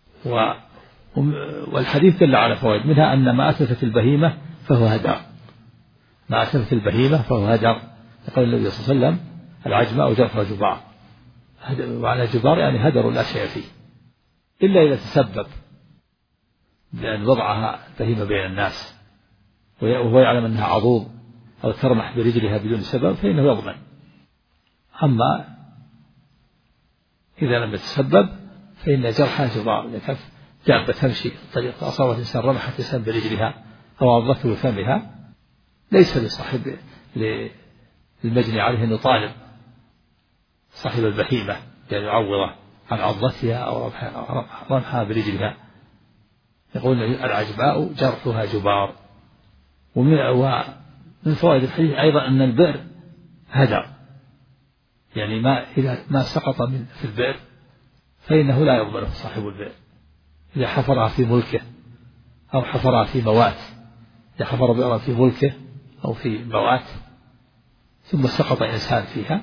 والحديث دل على فوائد، منها أن ما أتلفت البهيمة فهو هدر، ما أتلفت البهيمة فهو هدر. يقول النبي صلى الله عليه وسلم العجماء جرحها جبار، وعلى جبار يعني هدر لا شيء فيه، إلا إذا تسبب بأن وضعها بهيمة بين الناس وهو يعلم أنها عضوض أو ترمح برجلها بدون سبب فإنه يضمن. أما إذا لم يتسبب فإن جرحها جبار. إذا كانت دابة تمشي في الطريق أصابت إنسان رمحت إنسان برجلها أو عضته بفمها ليس لصاحب للمجني عليه أن يطالب صاحب البهيمة يعني يعوضه عن عضتها أو رمحها برجلها. يقول العجماء جرحها جبار. ومن فوائد الحديث أيضا أن البئر هدر، يعني إذا ما سقط في البئر فإنه لا يضمنه صاحب البئر. إذا حفرها في ملكه أو حفرها في موات، إذا حفر بئرا في ملكه أو في موات ثم سقط إنسان فيها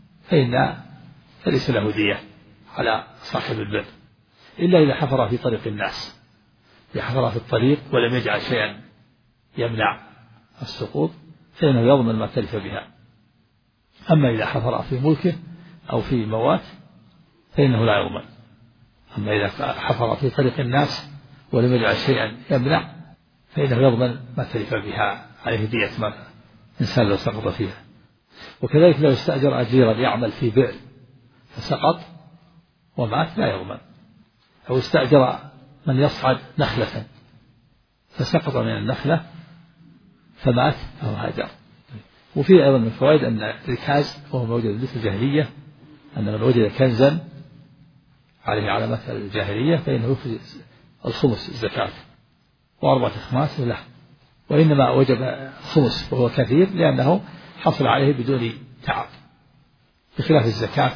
فليس له دية على صاحب البئر، إلا إذا حفرها في طريق الناس، إذا حفرها في الطريق ولم يجعل شيئا يمنع السقوط فإنه يضمن ما تلف بها. أما إذا حفرها في ملكه أو في موات فإنه لا يضمن. أما إذا حفر في طريق الناس ولم يجعل شيئا يمنع فإنه يضمن ما تلف بها، عليه دية ما إنسان لو سقط فيها. وكذلك لو استأجر أجيرا يعمل في بئر فسقط ومات لا يضمن، أو استأجر من يصعد نخلة فسقط من النخلة فمات أو هاجر. وفي أيضا من الفوائد أن الركاز وهو موجود في الجاهلية، أن من وجد كنزا عليه علامات الجاهلية فإنه يخرج الخمس الزكاة و4 أخماس له، وإنما وجب الخمس وهو كثير لأنه حصل عليه بدون تعب، بخلاف الزكاة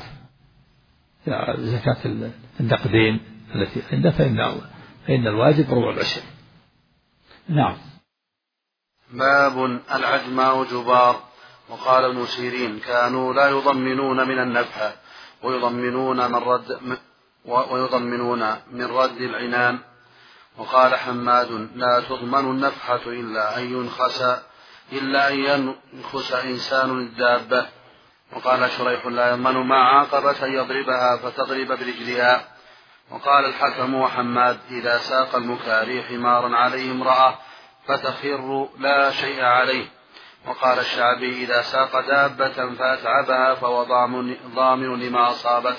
زكاة النقدين التي عنده فإن الواجب 1/4. نعم. باب العجماء جبار. وقال ابن سيرين كانوا لا يضمنون من النفحة ويضمنون من رد العنان. وقال حماد لا تضمن النفحة إلا أن ينخس إنسان الدابة. وقال شريح لا يضمن مع عاقبة أن يضربها فتضرب برجلها. وقال الحكم وحماد إذا ساق المكاري حمارا عليه امرأة فتخر لا شيء عليه. وقال الشعبي إذا ساق دابة فأتعبها فهو ضامن لما أصابت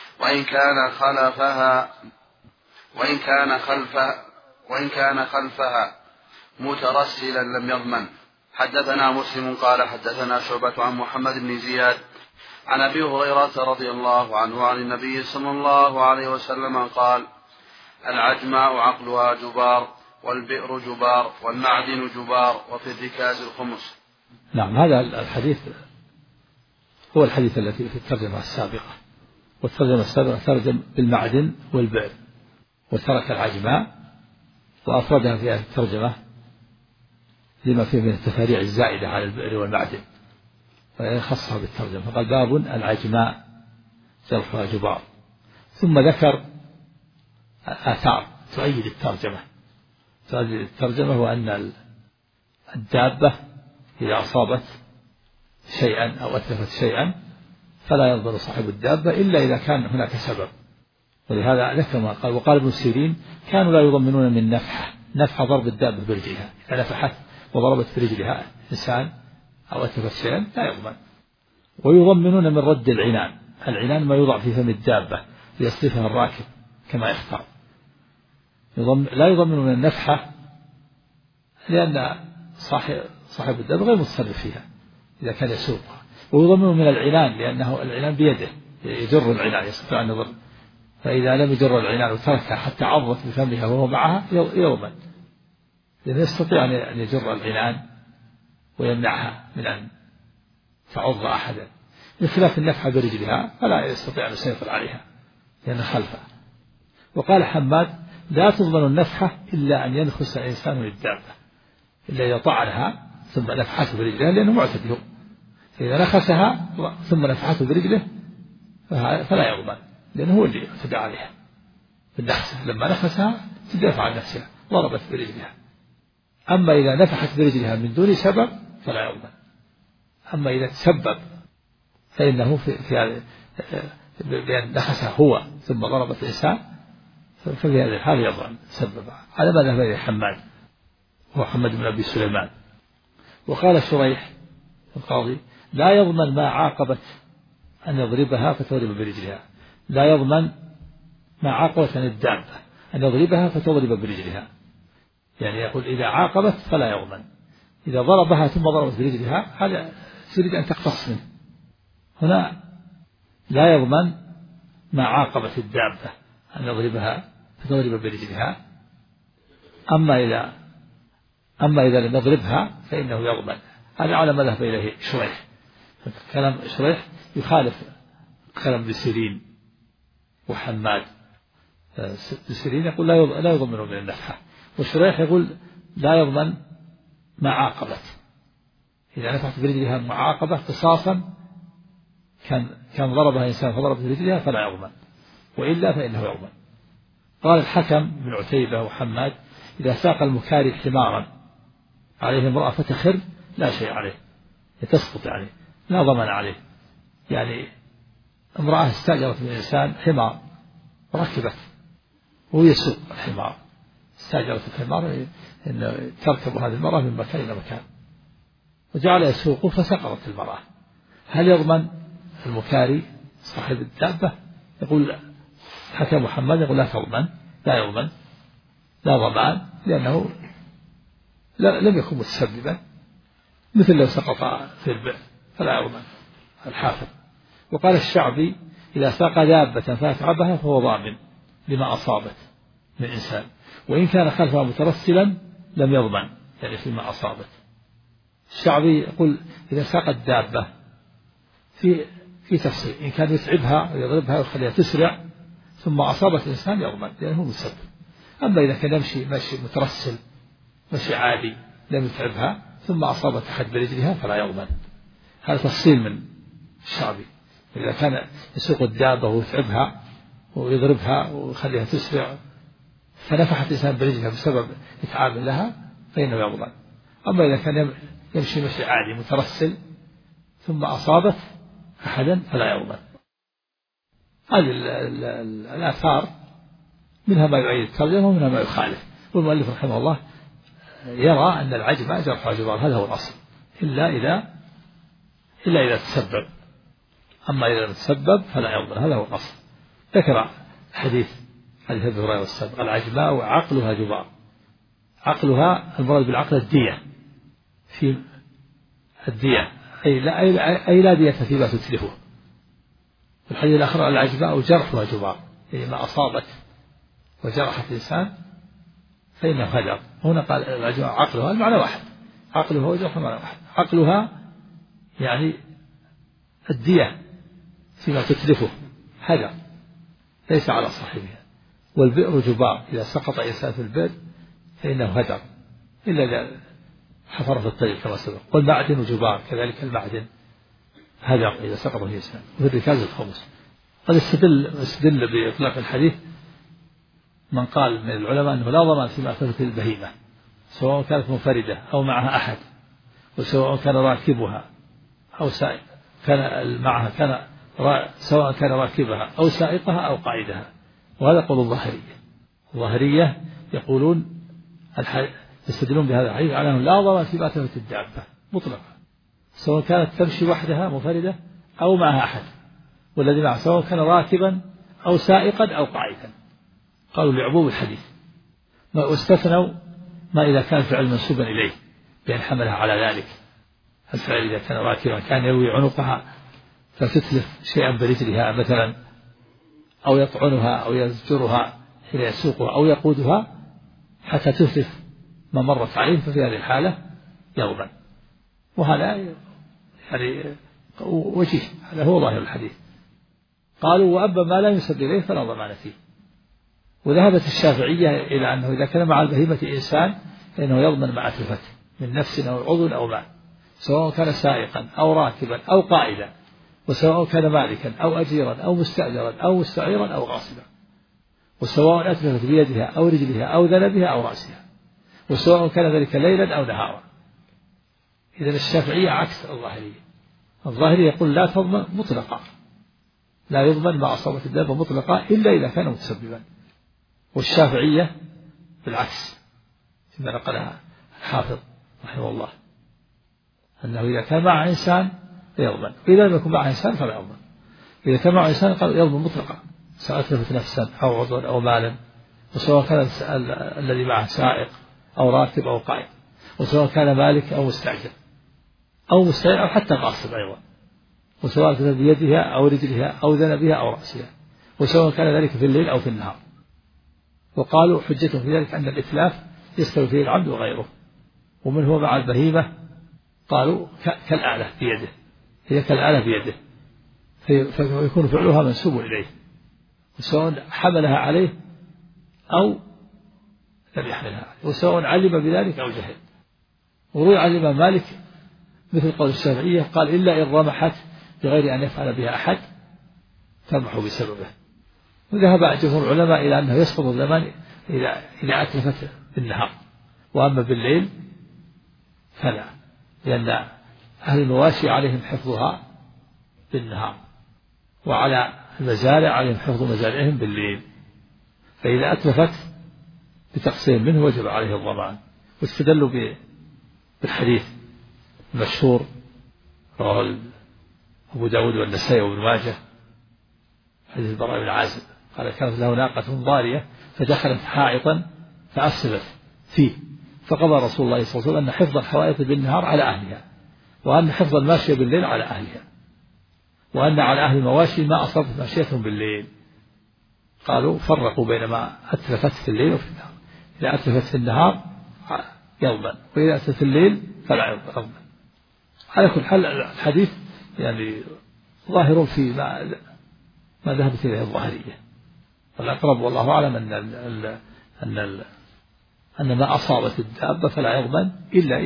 وإن كان خلفها مترسلا لم يضمن. حدثنا مسلم قال حدثنا شعبة عن محمد بن زياد عن أبي هريرة رضي الله عنه عن النبي صلى الله عليه وسلم قال العجماء عقلها جبار والبئر جبار والمعدن جبار وفي الركاز الخمس. نعم. هذا الحديث هو الحديث الذي في الترجمة السابقة، والترجمة السابقة ترجم بالمعدن والبئر وترك العجماء وأفردها في الترجمة لما فيه من التفاريع الزائدة على البئر والمعدن وخصها بالترجمة، فقال باب العجماء جرحها جبار، ثم ذكر آثار تؤيد الترجمة هو أن الدابة إذا أصابت شيئا أو أتلفت شيئا فلا يضمن صاحب الدابة إلا إذا كان هناك سبب. ولهذا ذكر ما قال. وقال ابن سيرين كانوا لا يضمنون من نفحة ضرب الدابة برجلها، إذا نفحت وضربت برجلها إنسان أو أتلفت شيئا لا يضمن. ويضمنون من رد العنان ما يوضع في فم الدابة ليصرفها الراكب كما يختار. لا يضمنون من النفحة لأن صاحب الدابة غير متصرف فيها إذا كان يسوقها. ويضمنون من العنان لأنه العنان بيده يجر العنان يستطيع أن يضر، فإذا لم يجر العنان وتركها حتى عضت بفمها وهو معها يضمن، لأنه يستطيع أن يجر العنان ويمنعها من أن تعض أحدا، بخلاف النفحة برجلها فلا يستطيع أن يسيطر عليها لأنها خلفها. وقال حماد لا تضمن النفحة إلا أن ينخس إنسان الدابة، إلا إذا طعنها ثم نفحته برجلها لأنه معتدي، فإذا نخسها ثم نفحته برجله فلا يضمن لأنه هو اللي اعتدى عليها بالنخسة، لما نخسها تدافع عن نفسها ضربت برجلها. أما إذا نفحت برجلها من دون سبب فلا يضمن. أما إذا تسبب فإنه في بأن نخسها هو ثم ضربت الإنسان ففي هذه الحال يضمن تسبب، على ما ذهب إليه حماد هو حماد بن أبي سليمان. وقال شريح القاضي لا يضمن ما عاقبت أن يضربها فتضرب برجلها، لا يضمن ما عاقبت عن الدابة أن يضربها فتضرب برجلها، يعني يقول إذا عاقبت فلا يضمن، إذا ضربها ثم ضربت برجلها هذا تريد أن تقتص منه. هنا لا يضمن ما عاقبت الدابة أن يضربها فتضرب برجلها. أما إذا لم يضربها فإنه يضمن. هذا على ما ذهب إليه شريح. كلام شريح يخالف كلام ابن سيرين وحماد. ابن سيرين يقول لا يضمن من النفحة، وشريح يقول لا يضمن ما عاقبت، إذا نفحت برجلها معاقبة قصاصا كان ضربها إنسان فضربت برجلها فلا يضمن، وإلا فإنه يضمن. قال الحكم بن عتيبة وحماد إذا ساق المكاري حمارا عليه امرأة فتخر لا شيء عليه، تسقط عليه لا ضمن عليه. يعني امرأة استأجرت من إنسان حمار ركبت وهو يسوق الحمار، استأجرت الحمار إن تركب هذه المرأة من مكان إلى مكان وجعل يسوقه فسقطت المرأة، هل يضمن المكاري صاحب الدابة؟ يقول حكى محمد يقول لا تضمن، لا يضمن، لا ضمان، لأنه لم يكن متسببا، مثل لو سقط في البئر فلا يضمن الحافظ. وقال الشعبي إذا ساق دابة فأتعبها فهو ضامن لما أصابت من إنسان، وإن كان خلفها مترسلا لم يضمن، يعني فيما أصابت. الشعبي يقول إذا ساقت دابة في تفصيل، إن كان يتعبها ويضربها ويخليها تسرع ثم أصابت إنسان يضمن لأنه مسبب. أما إذا كان يمشي مشي مترسل مشي عادي لم يتعبها ثم أصابت أحد برجلها فلا يضمن. هذا تفصيل من الشعبي. إذا كان يسوق الدابة ويتعبها ويضربها ويخليها تسرع فنفحت إنسان برجلها بسبب إتعاب لها فإنه يضمن. أما إذا كان يمشي مشي عادي مترسل ثم أصابت أحدا فلا يضمن. هذه الآثار منها ما يؤيد الترجمة ومنها ما يخالف. والمؤلف رحمه الله يرى أن العجمة جرح وجبار، هذا هو الأصل، إلا إذا تسبب. أما إذا لم تسبب فلا يضمن، هذا هو الأصل. ذكر حديث أبي هريرة والسابق العجماء وعقلها جبار. عقلها المراد بالعقل الدية، في الدية أي لا دية فيما تتلفه. في الحديث الآخر العجماء جرحها جبار، يعني ما أصابت وجرحت الإنسان فإنه هدر. هنا قال العجماء عقلها المعنى واحد، عقلها وجرحها المعنى واحد. عقلها يعني الدية فيما تتلفه هدر ليس على صاحبها. والبئر جبار، إذا سقط إنسان في البئر فإنه هدر إلا إذا حفر في الطريق كما سبق. والمعدن جبار، كذلك المعدن هدر إذا سقط فيه إنسان. وفي الركاز الخمس. قد استدل بإطلاق الحديث من قال من العلماء أنه لا ضمان فيما أتلفت البهيمة سواء كانت منفردة أو معها أحد، وسواء كان راكبها أو سائق كان معها سواء كان راكبها أو سائقها أو قائدها. وهذا قول الظاهرية. الظاهرية يقولون يستدلون بهذا الحديث على أنه لا ضمان فيما أتلفت الدابة مطلقا سواء كانت تمشي وحدها منفردة أو معها أحد، والذي معها سواء كان راكبا أو سائقا أو قائدا. قالوا لعموم الحديث. واستثنوا ما إذا كان فعل منسوبا إليه بأن حملها على ذلك. الفعل إذا كان راكبا كان يروي عنقها فتتلف شيئا برجلها مثلا، أو يطعنها أو يزجرها حين يسوقها أو يقودها حتى تتلف ما مرت عليه، ففي هذه الحالة يضمن. وهذا يعني وجيه، هذا هو ظاهر الحديث. قالوا وأما ما لا ينسب إليه فلا ضمان فيه. وذهبت الشافعية إلى أنه إذا كان مع البهيمة إنسان فإنه يضمن مع أتلفته من نفس أو عضو أو مال، سواء كان سائقا أو راكبا أو قائدا، وسواء كان مالكا أو أجيرا أو مستأجرا أو مستعيرا أو غاصبا، وسواء أتلفت بيدها أو رجلها أو ذنبها أو رأسها، وسواء كان ذلك ليلا أو نهارا. إذن الشافعية عكس الظاهرية. الظاهرية يقول لا تضمن مطلقا، لا يضمن ما أصابت الدابة مطلقا إلا إذا كان متسببا. والشافعية بالعكس فيما نقلها الحافظ رحمه الله أنه إذا كان مع إنسان يضمن، إذا لم يكن مع إنسان فلا يضمن. إذا كان مع إنسان قال يضمن مطلقا سواء أتلفت نفسا أو عضوا أو مالا، وسواء كان الذي معه سائق أو راكب أو قائد، وسواء كان مالك أو مستعجل أو مستعير أو حتى غاصب أيضا، وسواء كان بيدها أو رجلها أو ذنبها أو رأسها، وسواء كان ذلك في الليل أو في النهار. وقالوا حجتهم في ذلك أن الإتلاف يستوي فيه العبد وغيره. ومن هو مع البهيمة قالوا كالآلة بيده، هي كالآلة بيده فيكون فعلها منسوب إليه، وسواء حملها عليه أو لم يحملها عليه، وسواء علم بذلك أو جهل. وروي عن الإمام مالك مثل قول الشافعية قال إلا إن رمحت بغير أن يفعل بها أحد ترمح بسببه. وذهب جمهور العلماء إلى أنه يسقط الضمان إذا أتلفت بالنهار، وأما بالليل فلا، لأن أهل المواشي عليهم حفظها بالنهار، وعلى المزارع عليهم حفظ مزارعهم بالليل، فإذا أتلفت بتقصير منه وجب عليه الضمان. واستدلوا بالحديث المشهور رواه أبو داود والنسائي وابن ماجه حديث البراء بن عازب قال كانت له ناقة ضارية فدخلت حائطا فأفسدت فيه، فقضى رسول الله صلى الله عليه وسلم أن حفظ الحوائط بالنهار على أهلها، وأن حفظ الماشية بالليل على أهلها، وأن على أهل المواشي ما أصابت ماشيتهم بالليل. قالوا فرقوا بين ما أتلفت في الليل وفي النهار، إذا أتلفت في النهار يضمن، وإذا أتلفت في الليل فلا يضمن. على كل حال الحديث يعني ظاهر في ما ذهبت إليه الظاهرية، والأقرب والله أعلم أن ما أصابت الدابة فلا يضمن إلا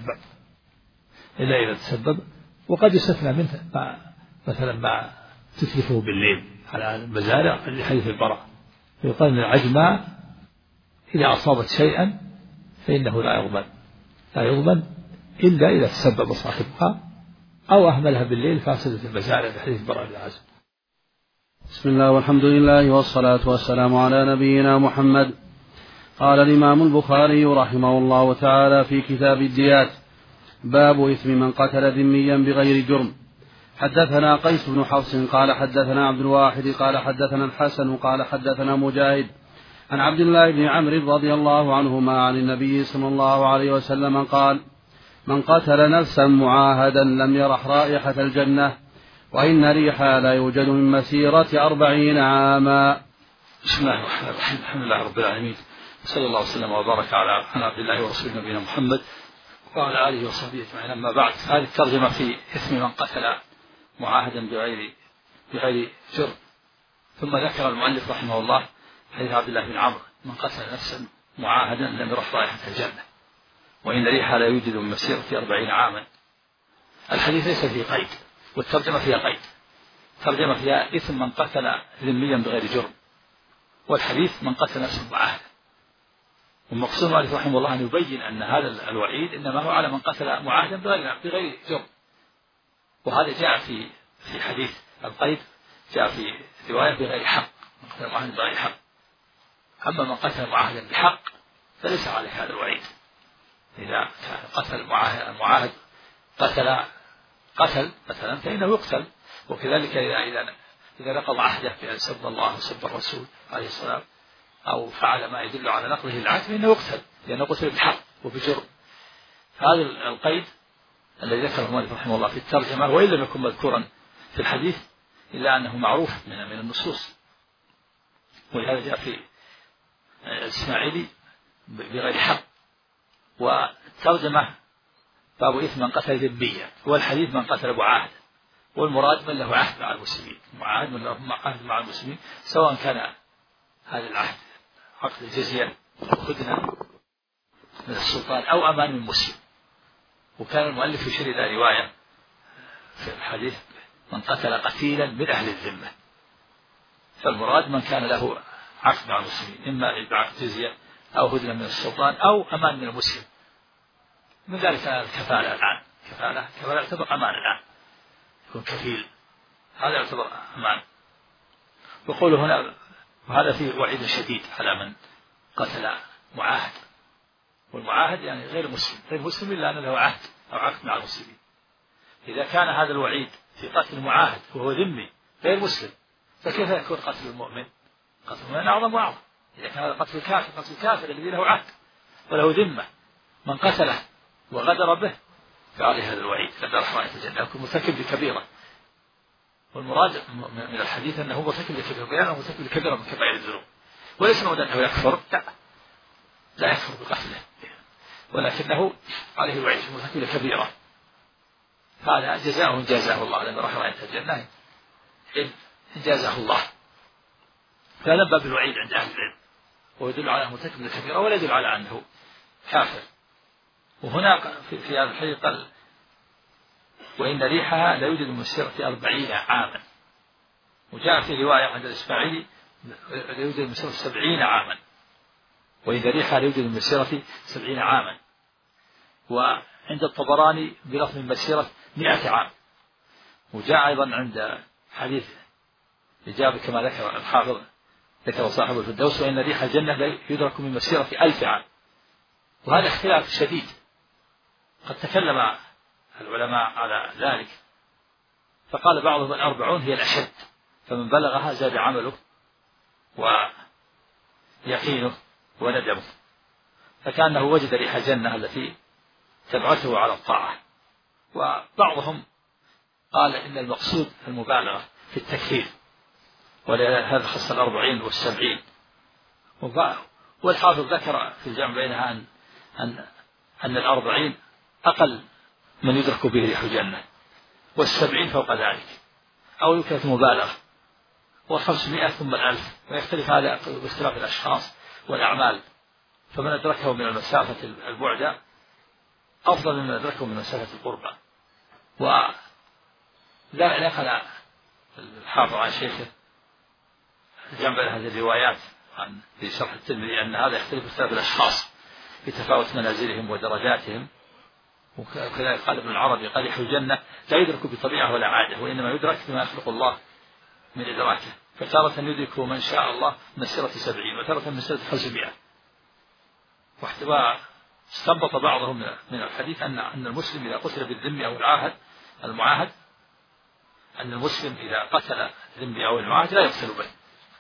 إذا تسبب، وقد يستثنى منه مثلا ما تتلفه بالليل على المزارع لحديث البراء، يقال أن العجماء إذا أصابت شيئا فإنه لا يضمن إلا إذا تسبب صاحبها أو أهملها بالليل فأفسدت المزارع لحديث البراء بن عازب. بسم الله والحمد لله والصلاة والسلام على نبينا محمد. قال الإمام البخاري رحمه الله تعالى في كتاب الديات: باب إثم من قتل ذميا بغير جرم. حدثنا قيس بن حفص قال حدثنا عبد الواحد قال حدثنا الحسن قال حدثنا مجاهد عن عبد الله بن عمرو رضي الله عنهما عن النبي صلى الله عليه وسلم قال: من قتل نفسا معاهدا لم يرح رائحة الجنة، وإن ريحها لا يوجد من مسيرة 40 عاما. بسم الله الرحمن الرحيم، الحمد لله رب العالمين، صلى الله وسلم وبارك على عبد الله ورسوله نبينا محمد وعلى آله وصحبه أجمعين. أما بعد، هذه الترجمة في إثم من قتل معاهدا بغير جرم. ثم ذكر المؤلف رحمه الله حديث عبد الله بن عمرو: من قتل نفسا معاهدا لم يرح رائحة الجنة، وإن ريحها لا يوجد من مسيرة 40 عاما. الحديث ليس فيه قيد، والترجمة فيها قيد. ترجمة فيها إثم من قتل ذميا بغير جرم، والحديث من قتل نفسا معاهدا. والمقصود المؤلف رحمه الله أن يبين أن هذا الوعيد إنما هو على من قتل معاهدا بغير جرم. وهذا جاء في حديث القيد، جاء في رواية بغير حق، من قتل معاهدا بغير حق. أما من قتل معاهدا بحق فليس عليه هذا الوعيد. إذا كان قتل المعاهد قتل مثلا فإنه يقتل، وكذلك إذا نقض عهده بأن سب الله وسب الرسول عليه الصلاة أو فعل ما يدل على نقضه العهد فإنه يقتل، لأنه قتل بحق وبجرم. هذا القيد الذي ذكره المؤلف رحمه الله في الترجمة، وإن لم يكن مذكورا في الحديث إلا أنه معروف من النصوص. ولهذا جاء في الإسماعيلي بغير حق. والترجمة: باب إثم من قتل ذميا، والحديث من قتل معاهدا، والمراد من له عهد مع المسلمين، معاهد من له عهد مع المسلمين، سواء كان هذا العهد عقد الجزية أو خدنا من السلطان أو أمان من مسلم. وكان المؤلف يشير إلى رواية في الحديث: من قتل قتيلا من أهل الذمة. فالمراد من كان له عقد مع المسلمين، إما بعقد جزية أو هدنة من السلطان أو أمان من المسلم. من ذلك الكفالة الآن، كفالة يعتبر أمان الآن، يكون كفيل، هذا يعتبر أمان. وقوله هنا: وهذا فيه وعيد شديد على من قتل معاهد. والمعاهد يعني غير مسلم إلا أن له عهد أو عقد مع المسلمين. إذا كان هذا الوعيد في قتل المعاهد وهو ذمي غير مسلم، فكيف يكون قتل المؤمن؟ قتل المؤمن أعظم وأعظم. إذا كان هذا قتل الكافر الذي له عهد وله ذمة، من قتله وغدر به فعليه هذا الوعيد: لم يرح رائحة الجنة، يكون مرتكب لكبيرة. والمراد من الحديث أنه مرتكب لكبيرة، بيانه مرتكب لكبيرة من كبائر الذنوب، وليس معنى أنه يكفر، لا يكفر بقتله، ولكنه عليه الوعيد مرتكب لكبيرة. هذا جزاؤه جازاه الله، لم يرح رائحة الجنة إن جازاه الله. فهذا باب الوعيد عند أهل العلم، ويدل على أنه مرتكب لكبيرة ولا يدل على أنه كافر. وهنا في هذا الحديث قال: وإن ريحها لا يوجد من مسيرة 40 عاما. وجاء في رواية عند الإسماعيلي: لا يوجد من مسيرة 70 عاما. وإن ريحها لا يوجد من مسيرة 70 عاما. وعند الطبراني بلفظ من مسيرة 100 عام. وجاء أيضا عند حديث إجابة كما ذكر الحافظ، ذكر صاحب الفردوس: وإن ريح الجنة لا يدرك من مسيرة 1000 عام. وهذا اختلاف شديد، قد تكلم العلماء على ذلك، فقال بعضهم 40 هي الأشد، فمن بلغها زاد عمله ويقينه وندمه، فكأنه وجد ريح الجنة التي تبعثه على الطاعة. وبعضهم قال إن المقصود المبالغة في التكفير، ولهذا خص 40 و70. والحافظ ذكر في الجمع بينها أن 40 أقل من يدرك به ريح الجنة، 70 فوق ذلك، أو يكثر مبالغة، 500 ثم 1000، ويختلف هذا باختلاف الأشخاص والأعمال، فمن أدركه من المسافة البعدة أفضل ممن أدركه من مسافة القربى. ولا نقل الحافظ عن شيخه جنب هذه الروايات في شرح الترمذي أن هذا يختلف باختلاف الأشخاص في تفاوت منازلهم ودرجاتهم. وكذلك قال ابن العربي قال ريح الجنة لا يدرك بطبيعة ولا عادة، وإنما يدرك بما يخلق الله من إدراكه، فتارة يدرك من شاء الله مسيرة 70 وتارة مسيرة 500. واستنبط بعضهم من الحديث أن المسلم إذا قتل بالذم أو المعاهد أن المسلم إذا قتل الذم أو المعاهد لا يقتل به،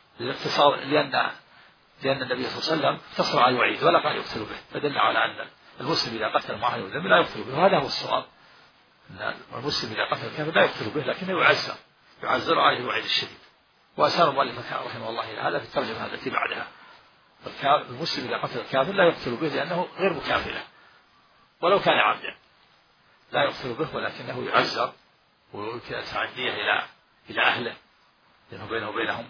لأن النبي صلى الله عليه وسلم اقتصر على الوعيد ولا قال يقتل به، فدل على أن المسلم إذا قتل المعاهد والذم لا يقتل به. وهذا هو الصواب، أن المسلم إذا قتل الكافر لا يقتل به، لكنه يعزر عليه الوعيد الشديد. وأشار المؤلف رحمه الله إلى هذا في الترجمة التي بعدها. المسلم إذا قتل الكافر لا يقتل به لأنه غير مكافئ، ولو كان عبدا لا يقتل به، ولكنه يعزر ويمكن تعديه إلى أهله، لأنه بينه وبينهم،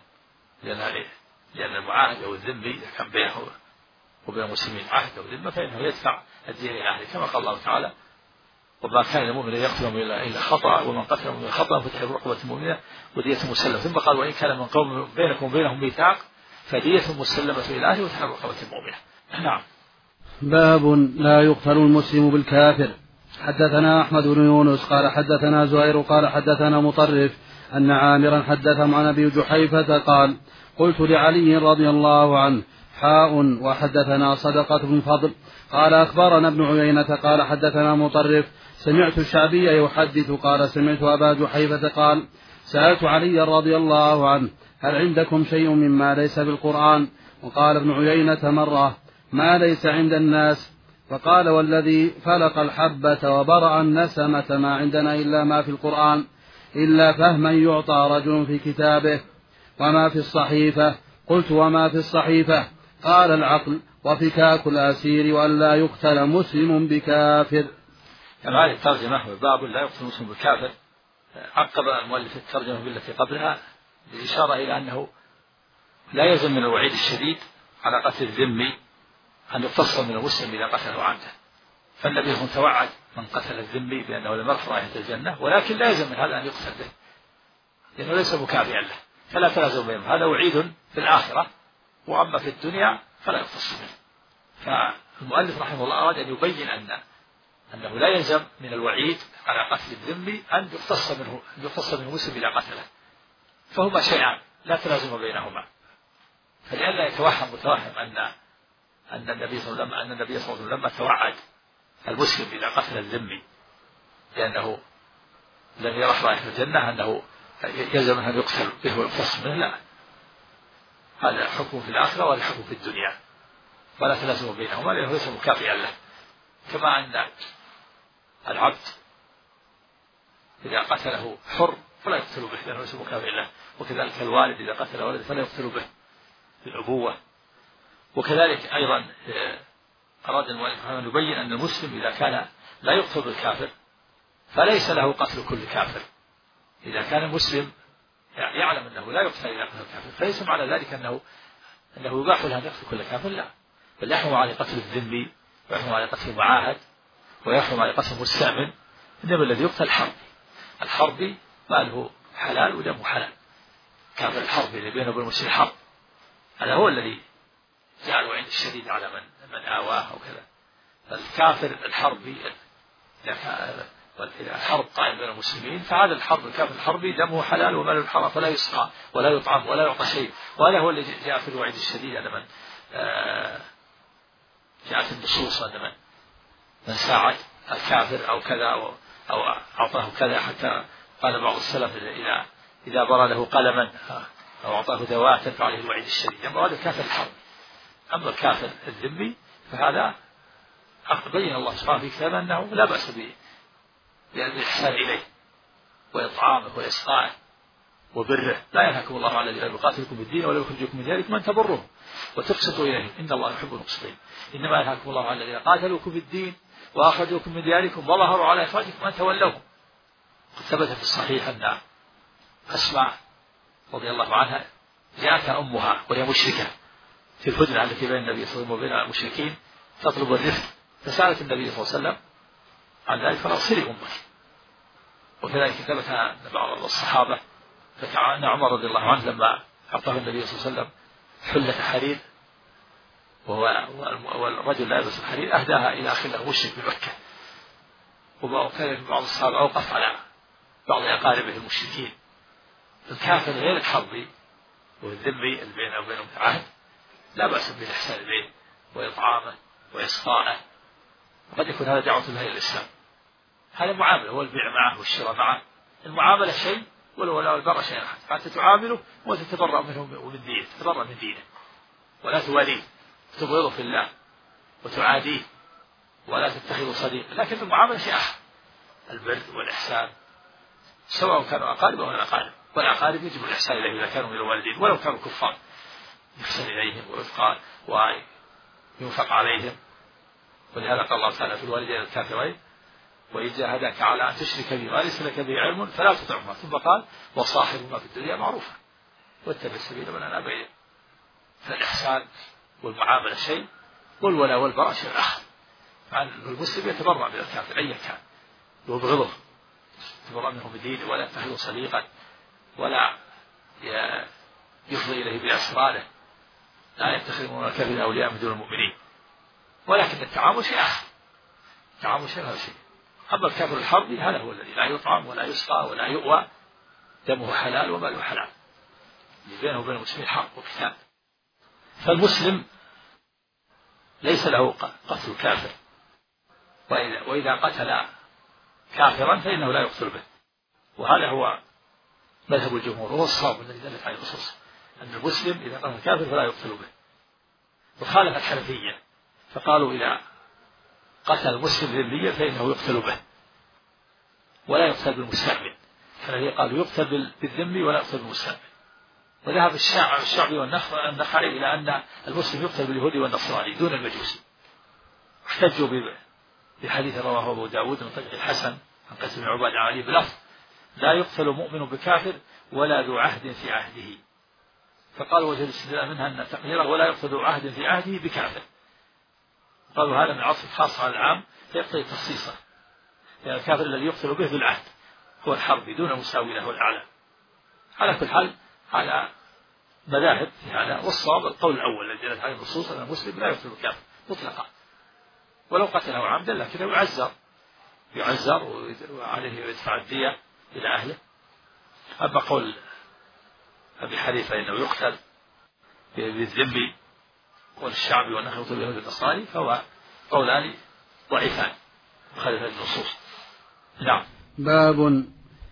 لأن المعاهد أو الذمي إذا كان بينه وبين المسلمين عهد أو ذمة فإنه يدفع الدين إلى أهله، كما قال الله تعالى: وما كان المؤمن يقتل إلا خطأ، ومن قتل مؤمنا خطأ فتحرير رقبة مؤمنة ودية مسلمة. ثم قال: وإن كان من قوم بينكم وبينهم ميثاق فدية مسلمة إلى أهله وتحرير رقبة مؤمنة. نعم. باب لا يقتل المسلم بالكافر. حدثنا أحمد بن يونس قال حدثنا زهير قال حدثنا مطرف أن عامرا حدثهم عن أبي جحيفة قال: قلت لعلي رضي الله عنه: وحدثنا صدقة بن فضل قال أخبرنا ابن عيينة قال حدثنا مطرف سمعت الشعبي يحدث قال سمعت أبا جحيفة قال: سألت علي رضي الله عنه: هل عندكم شيء مما ليس بالقرآن؟ وقال ابن عيينة مرة: ما ليس عند الناس. فقال: والذي فلق الحبة وبرأ النسمة ما عندنا إلا ما في القرآن، إلا فهما يعطى رجل في كتابه. وما في الصحيفة؟ قلت: وما في الصحيفة؟ قال: العقل وفكاك الأسير وأن لا يقتل مسلم بكافر. كما هذه الترجمة باب لا يقتل مسلم بالكافر، عقب المؤلف الترجمة بالتي قبلها بالإشارة إلى أنه لا يلزم من الوعيد الشديد على قتل الذمي أن يقتص من المسلم إذا قتله عمدا، فالنبي هو توعد من قتل الذمي بأنه لم يرفع رائحة الجنة، ولكن لا يلزم من هذا أن يقتل به لأنه ليس مكافئا له، فلا تلازم بينهم. هذا وعيد في الآخرة، وأما في الدنيا فلا يقتص به. فالمؤلف رحمه الله أراد أن يبين أنه لا يلزم من الوعيد على قتل الذمي أن يقتص منه مسلم إذا قتله، فهما شيئان لا تلازم بينهما. فلئلا يتوهم متوهم أن النبي صلى الله عليه وسلم لما توعد المسلم إذا قتل الذمي لأنه لم يرح رائحة الجنة أنه يلزم أن يقتل به ويقتص منه، لا، هذا حكم في الآخرة وهذا حكم في الدنيا، فلا تلازم بينهما لأنه ليس مكافئا له. كما أن العبد إذا قتله حر فلا يقتل به لأنه ليس مكافئا له، وكذلك الوالد إذا قتل ولد فلا يقتل به بالأبوة. وكذلك أيضا أراد المؤلف أن يبين أن المسلم إذا كان لا يقتل بالكافر فليس له قتل كل كافر. إذا كان المسلم يعلم أنه لا يقتل إذا قتل الكافر فليس معنى ذلك أنه يباح له أن يقتل كل كافر، لا، بل يحرم عليه قتل الذمي، ويحرم عليه قتل المعاهد، ويحرم عليه قتل المستأمن. إنما الذي يقتل الحربي ماله حلال ودمه حلال، كافر الحربي اللي بينه وبين المسلم حرب، هذا هو الذي جعل الوعيد الشديد على من آواه أو كذا. فالكافر الحربي إذا حرب قائم بين المسلمين فهذا الكافر الحربي دمه حلال وماله حرام، فلا يسقى ولا يطعم ولا يعطى شيء. وهذا هو الذي جاء في الوعيد الشديد على من جاءت النصوص أن من ساعد الكافر أو كذا أو أعطاه كذا حتى قال بعض السلف إذا برده قلما أو أعطاه دواء تدفع عليه الوعيد الشديد. أما هذا الكافر الحرب. أما الكافر الذمي فهذا بين الله سبحانه في كتابه أنه لا بأس بالإحسان إليه وإطعامه وإسقائه وبره. لا ينهاكم الله عن الذين يقاتلكم بالدين ولا يخرجكم من دياركم أن تبروهم وتقسطوا إليهم إن الله يحب المقسطين. إنما ينهاكم الله عن الذين قاتلوكم بالدين وأخرجوكم من دياركم وظهروا على إخراجكم أن تولوهم. قد ثبت في الصحيح أن أسماء رضي الله عنها جاءتها أمها وهي مشركة في الهدنة التي بين النبي صلى الله عليه وسلم وبين المشركين تطلب الرفق، فسألت النبي صلى الله عليه وسلم عن ذلك فقال صلي أمك. وكذلك ثبت أن بعض الصحابة فكان عمر رضي الله عنه لما أعطاه النبي صلى الله عليه وسلم حلة حرير والرجل لا يلبس الحرير أهداها إلى أخي له مشرك بمكة. وكذلك بعض الصحابة أوقف على بعض أقاربه المشركين. الكافر غير الحربي والذمي اللي بينه وبينهم عهد لا بأس بالإحسان إليه وإطعامه وإسقائه. قد يكون هذا دعوة له إلى الإسلام. هذا معاملة، هو البيع معه والشراء معه. المعاملة شيء والولاء والبراء شيء آخر. فأنت تعامله وتتبرأ منه ومن دينه، تتبرأ من دينه ولا تواليه، تبغضه في الله وتعاديه ولا تتخذه صديقا. لكن المعاملة شيء آخر، البر والإحسان سواء كانوا أقارب أو لا أقارب. والأقارب يجب الإحسان إليهم إذا كانوا من الوالدين ولو كانوا كفار، يحسن إليهم وينفق عليهم. ولهذا قال الله تعالى في الوالدين الكافرين وإن جاهداك على أن تشرك بي ما ليس لك به علم فلا تطعهما ثم قال وصاحبهما في الدنيا معروفا واتبع سبيل من أناب إليه. فالإحسان والمعاملة شيء والولاء والبراء شيء آخر. المسلم يتبرأ من الكافر أيا كان ويبغضه، يتبرأ منه بدينه ولا يتخذه صديقا ولا يفضي إليه بأسراره، لا يتخذ من الكافرين أولياء من دون المؤمنين. ولكن التعامل شيء آخر، التعامل شيء هذا شيء. أما الكافر الحربي هذا هو الذي لا يطعم ولا يسقى ولا يؤوى، دمه حلال وماله حلال، بينه وبين المسلمين حرب وقتال. فالمسلم ليس له قتل الكافر، وإذا قتل كافرا فإنه لا يقتل به. وهذا هو مذهب الجمهور وهو الصواب الذي دلت عليه النصوص أن المسلم إذا قتل الكافر فلا يقتل به. وخالف الحنفية فقالوا إذا قتل المسلم ذميا فإنه يقتل به ولا يقتل بالمستعمل. الحنفية قالوا يقتل بالذمي ولا يقتل بالمستعمل. وذهب الشعبي والنخعي إلى أن المسلم يقتل باليهودي والنصراني دون المجوسي. احتجوا بحديث رواه أبو داود من طريق الحسن عن قيس بن عبادة عن علي بلفظ لا يقتل مؤمن بكافر ولا ذو عهد في عهده. فقالوا وجه الاستدلال منها أن تقديره ولا يقتل ذو عهد في عهده بكافر. قالوا هذا من عطف خاص على العام فيقتضي تخصيصه، يعني الكافر الذي يقتل به بالعهد هو الحربي دون مساوي له الأعلى. على كل حال على مذاهب في هذا، والصواب القول الأول الذي دلت عليه النصوص أن المسلم لا يقتل الكافر مطلقا ولو قتله عمدا، لكنه يعزر وعليه يدفع الدية إلى أهله. أما قول أبي حنيفة إنه يقتل بالذنب والشعبي وأنه يقتل باليهود والنصارى فهو قولان ضعيفان مخالفان النصوص. نعم. باب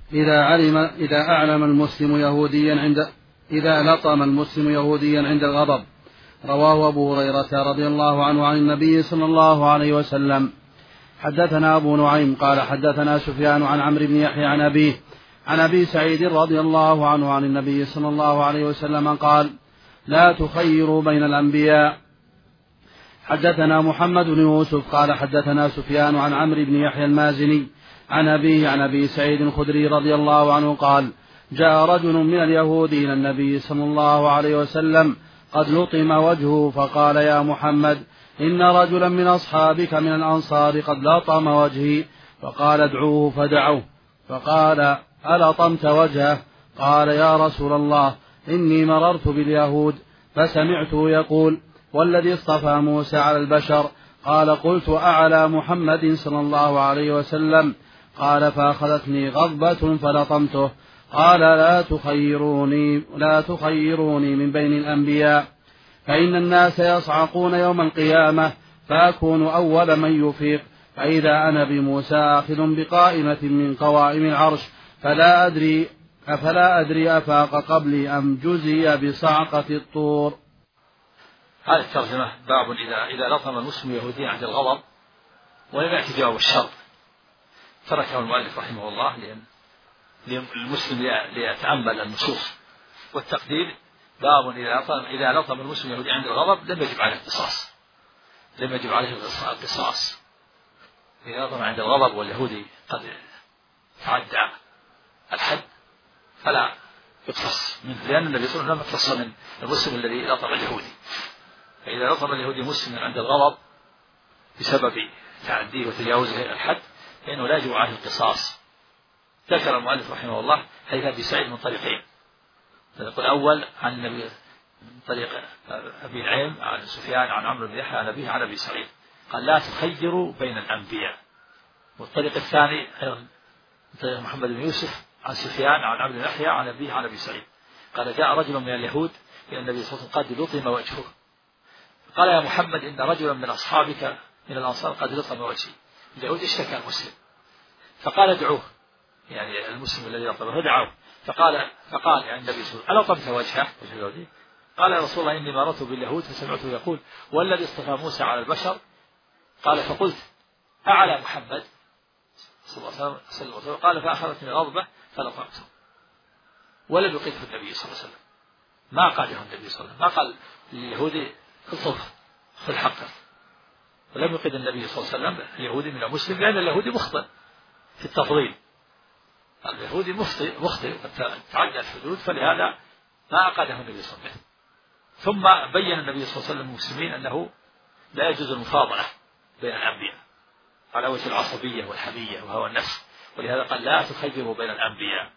إذا أعلم المسلم يهوديا إذا لطم المسلم يهوديا عند الغضب. رواه أبو هريرة رضي الله عنه عن النبي صلى الله عليه وسلم. حدثنا أبو نعيم قال حدثنا سفيان عن عمرو بن يحيى عن أبيه عن أبي سعيد رضي الله عنه عن النبي صلى الله عليه وسلم قال لا تخيروا بين الأنبياء. حدثنا محمد بن يوسف قال حدثنا سفيان عن عمرو بن يحيى المازني عن أبيه عن أبي سعيد الخدري رضي الله عنه قال جاء رجل من اليهود إلى النبي صلى الله عليه وسلم قد لطم وجهه فقال يا محمد إن رجلا من أصحابك من الأنصار قد لطم وجهي. فقال ادعوه فدعوه. فقال ألطمت وجهه؟ قال يا رسول الله إني مررت باليهود فسمعته يقول والذي اصطفى موسى على البشر. قال قلت أعلى محمد صلى الله عليه وسلم؟ قال فأخذتني غضبة فلطمته. قال لا تخيروني من بين الأنبياء فإن الناس يصعقون يوم القيامة فأكون أول من يفيق فإذا أنا بموسى آخذ بقائمة من قوائم العرش فلا أدري أفاق قبلي أم جزي بصعقة الطور. هذه الترجمة باب إذا لطم المسلم يهودي عند الغضب ولم يأتي جواب الشر تركه المؤلف رحمه الله للمسلم ليتأمل النصوص. والتقدير باب إذا لطم المسلم يهودي عند الغضب لم يجب عليه القصاص، لم يجب عليه القصاص. إذا لطم عند الغضب واليهودي قد تعدى الحد فلا يقتص منه، لأن النبي صلى الله عليه وسلم اقتص من المسلم الذي لطم اليهودي. فإذا لطم اليهودي مسلما عند الغضب بسبب تعديه وتجاوزه الحد فإنه لا يجب عليه القصاص. ذكر المؤلف رحمه الله حديث أبي سعيد من طريقين. الأول عن النبي من طريق أبي نعيم عن سفيان عن عمرو بن يحيى عن أبيه عن أبي سعيد قال لا تخيروا بين الأنبياء. والطريق الثاني من طريق محمد بن يوسف عن سفيان عن عمرو بن يحيى عن أبيه عن أبي سعيد قال جاء رجل من اليهود إلى النبي صلى الله عليه وسلم قد لطم وجهه، قال يا محمد إن رجلا من أصحابك من الأنصار قد لطم وجهي. اليهود اشتكى المسلم فقال ادعوه، يعني المسلم الذي لطمه دعوه. فقال يعني النبي صلى الله عليه وسلم ألا طمت وجهه وجه اليهودي؟ قال يا رسول الله إني مررت باليهود فسمعته يقول والذي اصطفى موسى على البشر. قال فقلت أعلى محمد صلى الله عليه وسلم. قال فأخذتني غضبه فلطمته. ولم يقذه النبي صلى الله عليه وسلم، ما قاله النبي صلى الله عليه وسلم، ما قال لليهودي الطف خذ حقه. ولم يقذ النبي صلى الله عليه وسلم اليهودي من المسلم لأن اليهودي مخطئ في التفضيل، اليهودي مخطئ تعدى الحدود، فلهذا ما أقاده النبي صلى الله عليه وسلم. ثم بين النبي صلى الله عليه وسلم للمسلمين أنه لا يجوز المفاضلة بين الأنبياء على وجه العصبية والحمية وهوى النفس، ولهذا قال لا تخيروا بين الأنبياء.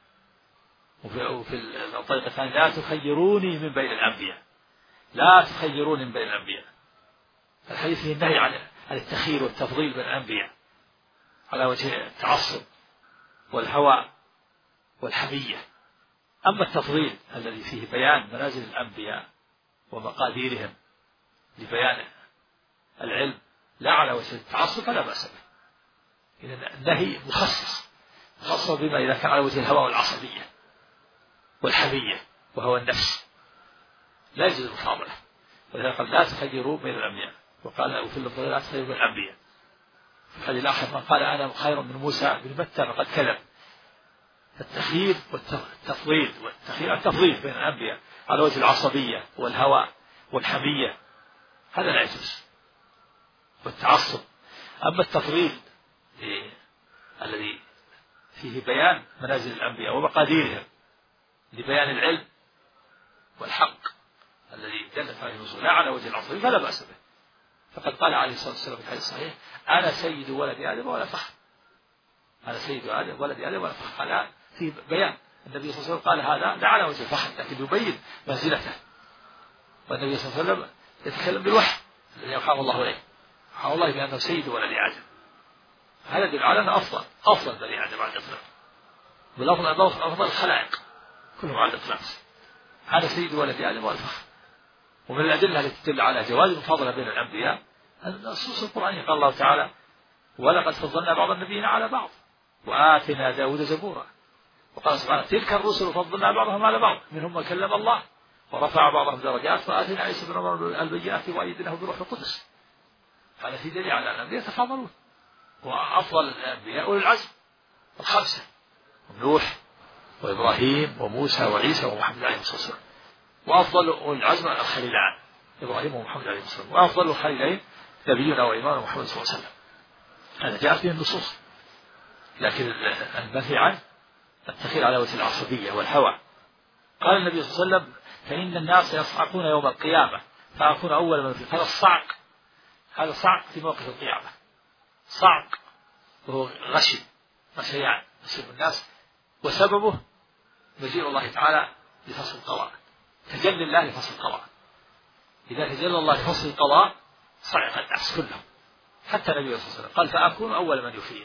وفي الطريقة الثانية لا تخيروني من بين الأنبياء، لا تخيروني من بين الأنبياء. الحديث فيه النهي عن التخيير والتفضيل بين الأنبياء على وجه التعصب والهوى والحمية. أما التفضيل الذي فيه بيان منازل الأنبياء ومقاديرهم لبيان العلم لا على وجه التعصب فلا بأس به. إذن النهي مخصص بما إذا كان على وجه الهوى والعصبية والحمية وهو النفس لا يجوز المفاضلة. ولذلك قال لا تخيروا بين الأنبياء، وقال وفي اللفظ لا تخيروا بين الأنبياء. في الحديث الآخر من قال أنا خير من موسى بن متى فقد كذب. التخيير والتفضيل التفضيل بين الأنبياء على وجه العصبية والهوى والحمية هذا لا يجوز، والتعصب. أما التفضيل الذي فيه بيان منازل الأنبياء ومقاديرهم لبيان العلم والحق الذي دلت عليه النصوص لا على وجه العصبية فلا بأس به. فقد قال عليه الصلاة والسلام في الحديث الصحيح أنا سيد ولد آدم ولا فخر، أنا سيد ولد آدم ولا فخر. قال في بيان النبي صلى الله عليه وسلم قال هذا لا على وجه الفخر لكن يبين منزلته. والنبي صلى الله عليه وسلم يتكلم بالوحي الذي أوحاه الله إليه، أوحاه الله بأنه سيد ولد آدم. هذا يدل على أنه أفضل بني آدم على الإطلاق، بالأفضل أفضل الخلائق كلهم على الإطلاق. هذا سيد ولد آدم ولا فخر. ومن الأدلة التي تدل على جواز المفاضلة بين الأنبياء النصوص القرآنية. قال الله تعالى ولقد فضلنا بعض النبيين على بعض وآتينا داود زبورا. وقال سبحانه تلك الرسل فضلنا بعضهم على بعض منهم من كلم الله ورفع بعضهم درجات وآتينا عيسى بن مريم البينات وأيدناه بروح القدس. هذا في دليل على أن الأنبياء يتفاضلون، وأفضل الأنبياء أولي العزم الخمسة نوح وإبراهيم وموسى وعيسى ومحمد عليه الصلاة والسلام. وأفضل أولي العزم الخليلان إبراهيم ومحمد عليه الصلاة والسلام. وأفضل الخليلين نبينا وإمامنا محمد صلى الله عليه وسلم. هذا جاء فيه النصوص، لكن النهي عن التخيل على وجه العصبية والهوى. قال النبي صلى الله عليه وسلم فإن الناس يصعقون يوم القيامة فأكون أول من في. هذا الصعق، هذا صعق في موقف القيامة، صعق وهو غشيان يصيب الناس، وسببه مجيء الله تعالى لفصل القضاء، تجلي الله لفصل القضاء. إذا تجلى الله لفصل القضاء صعق الناس كلهم حتى النبي صلى الله عليه وسلم قال فأكون أول من يفيء.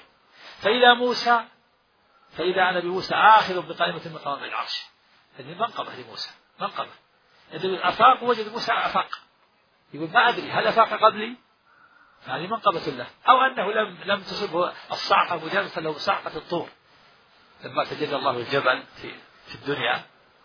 فإذا نبي موسى آخذ بقائمة من قوائم العرش، هذه منقبة لموسى، منقبة. إذا أفاق وجد موسى أفاق، يقول ما أدري هل أفاق قبلي، هذه منقبة له، أو أنه لم تصبه الصعقة مجالسة له بصعقة الطور، لما تجلى الله الجبل في الدنيا،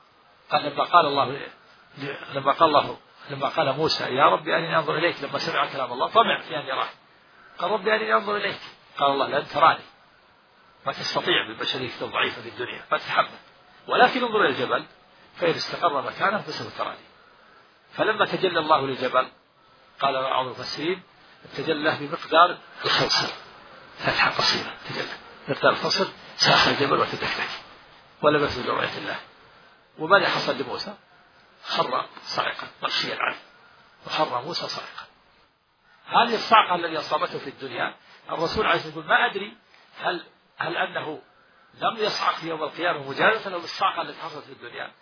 لما قال موسى يا رب أرني أنظر إليك، لما سمع كلام الله طمع في أن يراه، قال رب أرني أنظر إليك، قال الله لن تراني، ما تستطيع بالبشرية الضعيفة في الدنيا ما تتحمل، ولكن انظر إلى الجبل فإن استقر مكانه فسوف تراني. فلما تجلى الله للجبل قال بعض المفسرين تجلى بمقدار الخنصر، فتحة قصيرة تجلى مقدار الخنصر، ساخ الجبل وتدحرج ولم يفزد رؤية الله. وماذا حصل لموسى؟ خر صاعقا مغشيا عنه، وخر موسى صاعقا. هذه الصاعقة التي أصابته في الدنيا الرسول عليه الصلاة والسلام ما أدري هل أنه لم يصعق في يوم القيامة مجازة له بالصاعقة التي حصلت في الدنيا،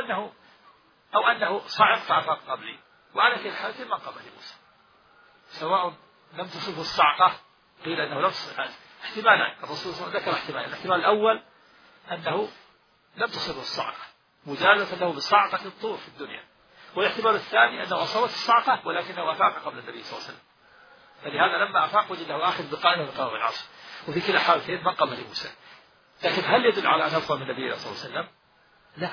أو أنه صعق فأفاق قبلي، وعلى كل حال ما قبل موسى، سواء لم تصبه الصعقة قيل أنه لم تصبه، احتمالان الرسول صلى الله عليه وسلم ذكر احتمالين، الاحتمال الأول أنه لم تصبه الصعقة مجازة له بالصعقة الطور في الدنيا، والاحتمال الثاني أنه أصابت الصعقة ولكنه أفاق قبل النبي صلى الله عليه وسلم، فلهذا لما أفاق وجده آخذ بقائمه بقائم العصر، وفي كلا حالتين من قبل موسى. لكن هل يدل على أن أفضل من النبي صلى الله عليه وسلم؟ لا،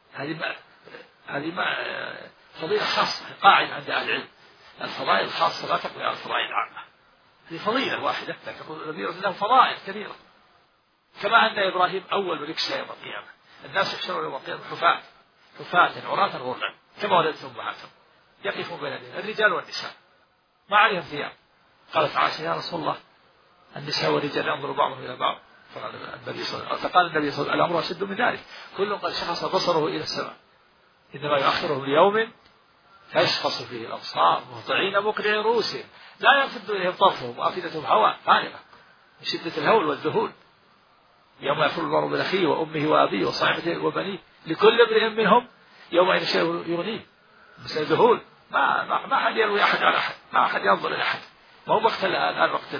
هذه ما فضيلة خاصة، قاعدة عند أهل العلم الفضائل الخاصة لا تقضي على الفضائل العامة، هذه فضيلة واحدة لكن النبي له فضائل كثيرة. كما أن إبراهيم أول من يكسى يوم القيامة، الناس يحشرون يوم القيامة حفاة عراة غرلا كما ولدتهم أمهاتهم، يقفون بين يديه الرجال والنساء ما عليهم ثياب. قالت عائشة يا رسول الله النساء والرجال ينظر بعضهم إلى بعض، فقال النبي صلى الله عليه وسلم الأمر أشد من ذلك، كل قد شخص بصره إلى السماء، إنما يؤخره ليوم تشخص فيه الأبصار مهطعين مقنعي رؤوسهم لا يرتد إليهم طرفهم وأفئدتهم هواء فارغة من شدة الهول والذهول، يوم يفر المرء من أخيه وأمه وأبيه وصاحبته وبنيه لكل امرئ منهم يومئذ شيء يغنيه، بس الذهول ما أحد يروي أحد على أحد، ما أحد ينظر إلى أحد، ما هو وقت الآن وقت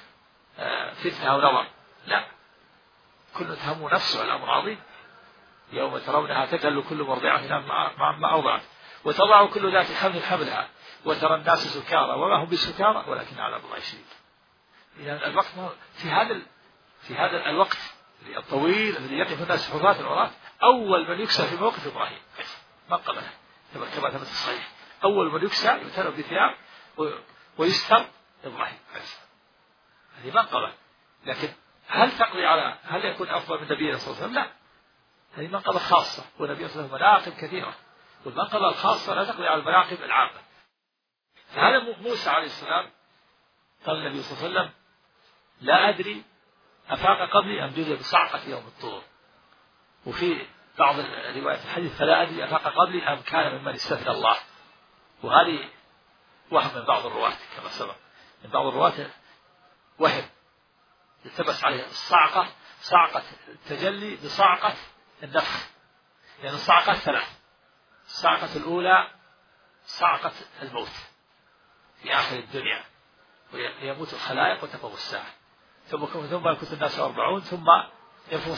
فتنة أو نظر، لا، كل تهم نفسه الأمر عظيم. يوم ترونها تكل كل مرضعة ما أوضعت وتضع كل ذات حمل حملها وترى الناس سكارى وما هم بسكارى ولكن عذاب الله شديد. إذا الوقت في هذا الوقت الطويل الذي يقف الناس حفاة العراة أول من يكسى في موقف إبراهيم ما قبله كما ثبت الصحيح، أول من يكسى يتلو بثياب ويستر إبراهيم هذه منقبة. لكن هل يكون أفضل من نبينا صلى الله عليه وسلم؟ لا، هذه منقبة خاصة، والنبي صلى الله عليه وسلم مناقب كثيرة، والمنقبة الخاصة لا تقضي على المناقب العامة. فهذا موسى عليه السلام قال النبي صلى الله عليه وسلم لا أدري أفاق قبلي أم جزء بصعقة يوم الطور، وفي بعض روايات الحديث فلا أدري أفاق قبلي أم كان ممن استثنى الله، وهذه وهم من بعض الرواة كما سبق، من بعض الرواة وهم التبس عليه الصعقة، صعقة التجلي بصعقة النفخ، لأن الصعقة ثلاث، الصعقة الأولى صعقة الموت في آخر الدنيا ويموت الخلائق وتقوم الساعة، ثم يمكث الناس 40 ثم ينفخ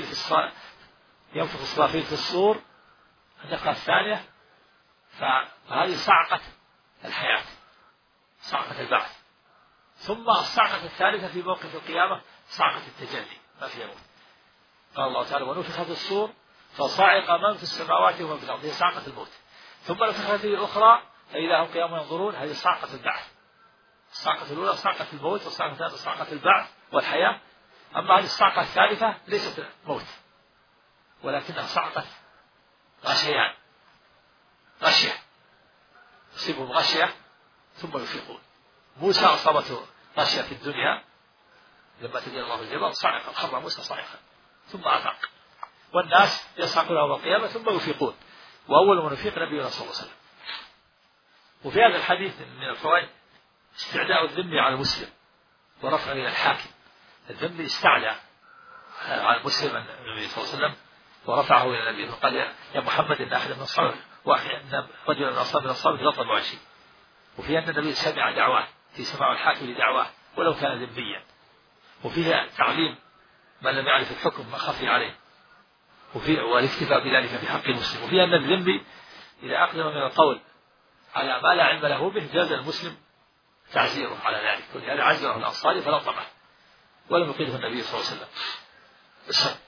إسرافيل في الصور النفخة الثانية، فهذه صعقة الحياة صعقة البعث. ثم الصعقة الثالثة في موقف القيامة صعقة التجلي ما فيها موت، قال الله تعالى ونفخ في الصور فصعق من في السماوات ومن في الأرض، هي صعقة الموت. ثم نفخت فيه الأخرى فإذا هم قيام ينظرون، هذه صعقة البعث. الصعقة الأولى صعقة الموت، والصعقة الثالثة صعقة البعث والحياة. أما هذه الصعقة الثالثة ليست موت ولكنها صعقة غشيان، غشية تصيبهم غشية ثم يفيقون. موسى أصابته غشية في الدنيا لما تجلى الله الجبل صعق، خر موسى صاعقا ثم أفاق، والناس يصعقون يوم القيامة ثم يفيقون، وأول من يفيق نبينا صلى الله عليه وسلم. وفي هذا الحديث من الفوائد استعداء الذمي على المسلم ورفعه إلى الحاكم. الذمي استعلى على المسلم النبي صلى الله عليه وسلم ورفعه إلى النبي وقال يا محمد إن أحد من أصحابك إن رجلا من أصحابك غضب وعشي. وفي أن النبي سمع دعواه في سماع الحاكم لدعواه ولو كان ذميا، وفيها تعليم من لم يعرف الحكم ما خفي عليه، والاكتفاء بذلك في حق المسلم. وفي أن الذمي إذا أقدم من القول على ما لا علم له به جاز المسلم تعزيره على ذلك، ولهذا عزره الأنصاري فلطمه ولم يقيده النبي صلى الله عليه وسلم.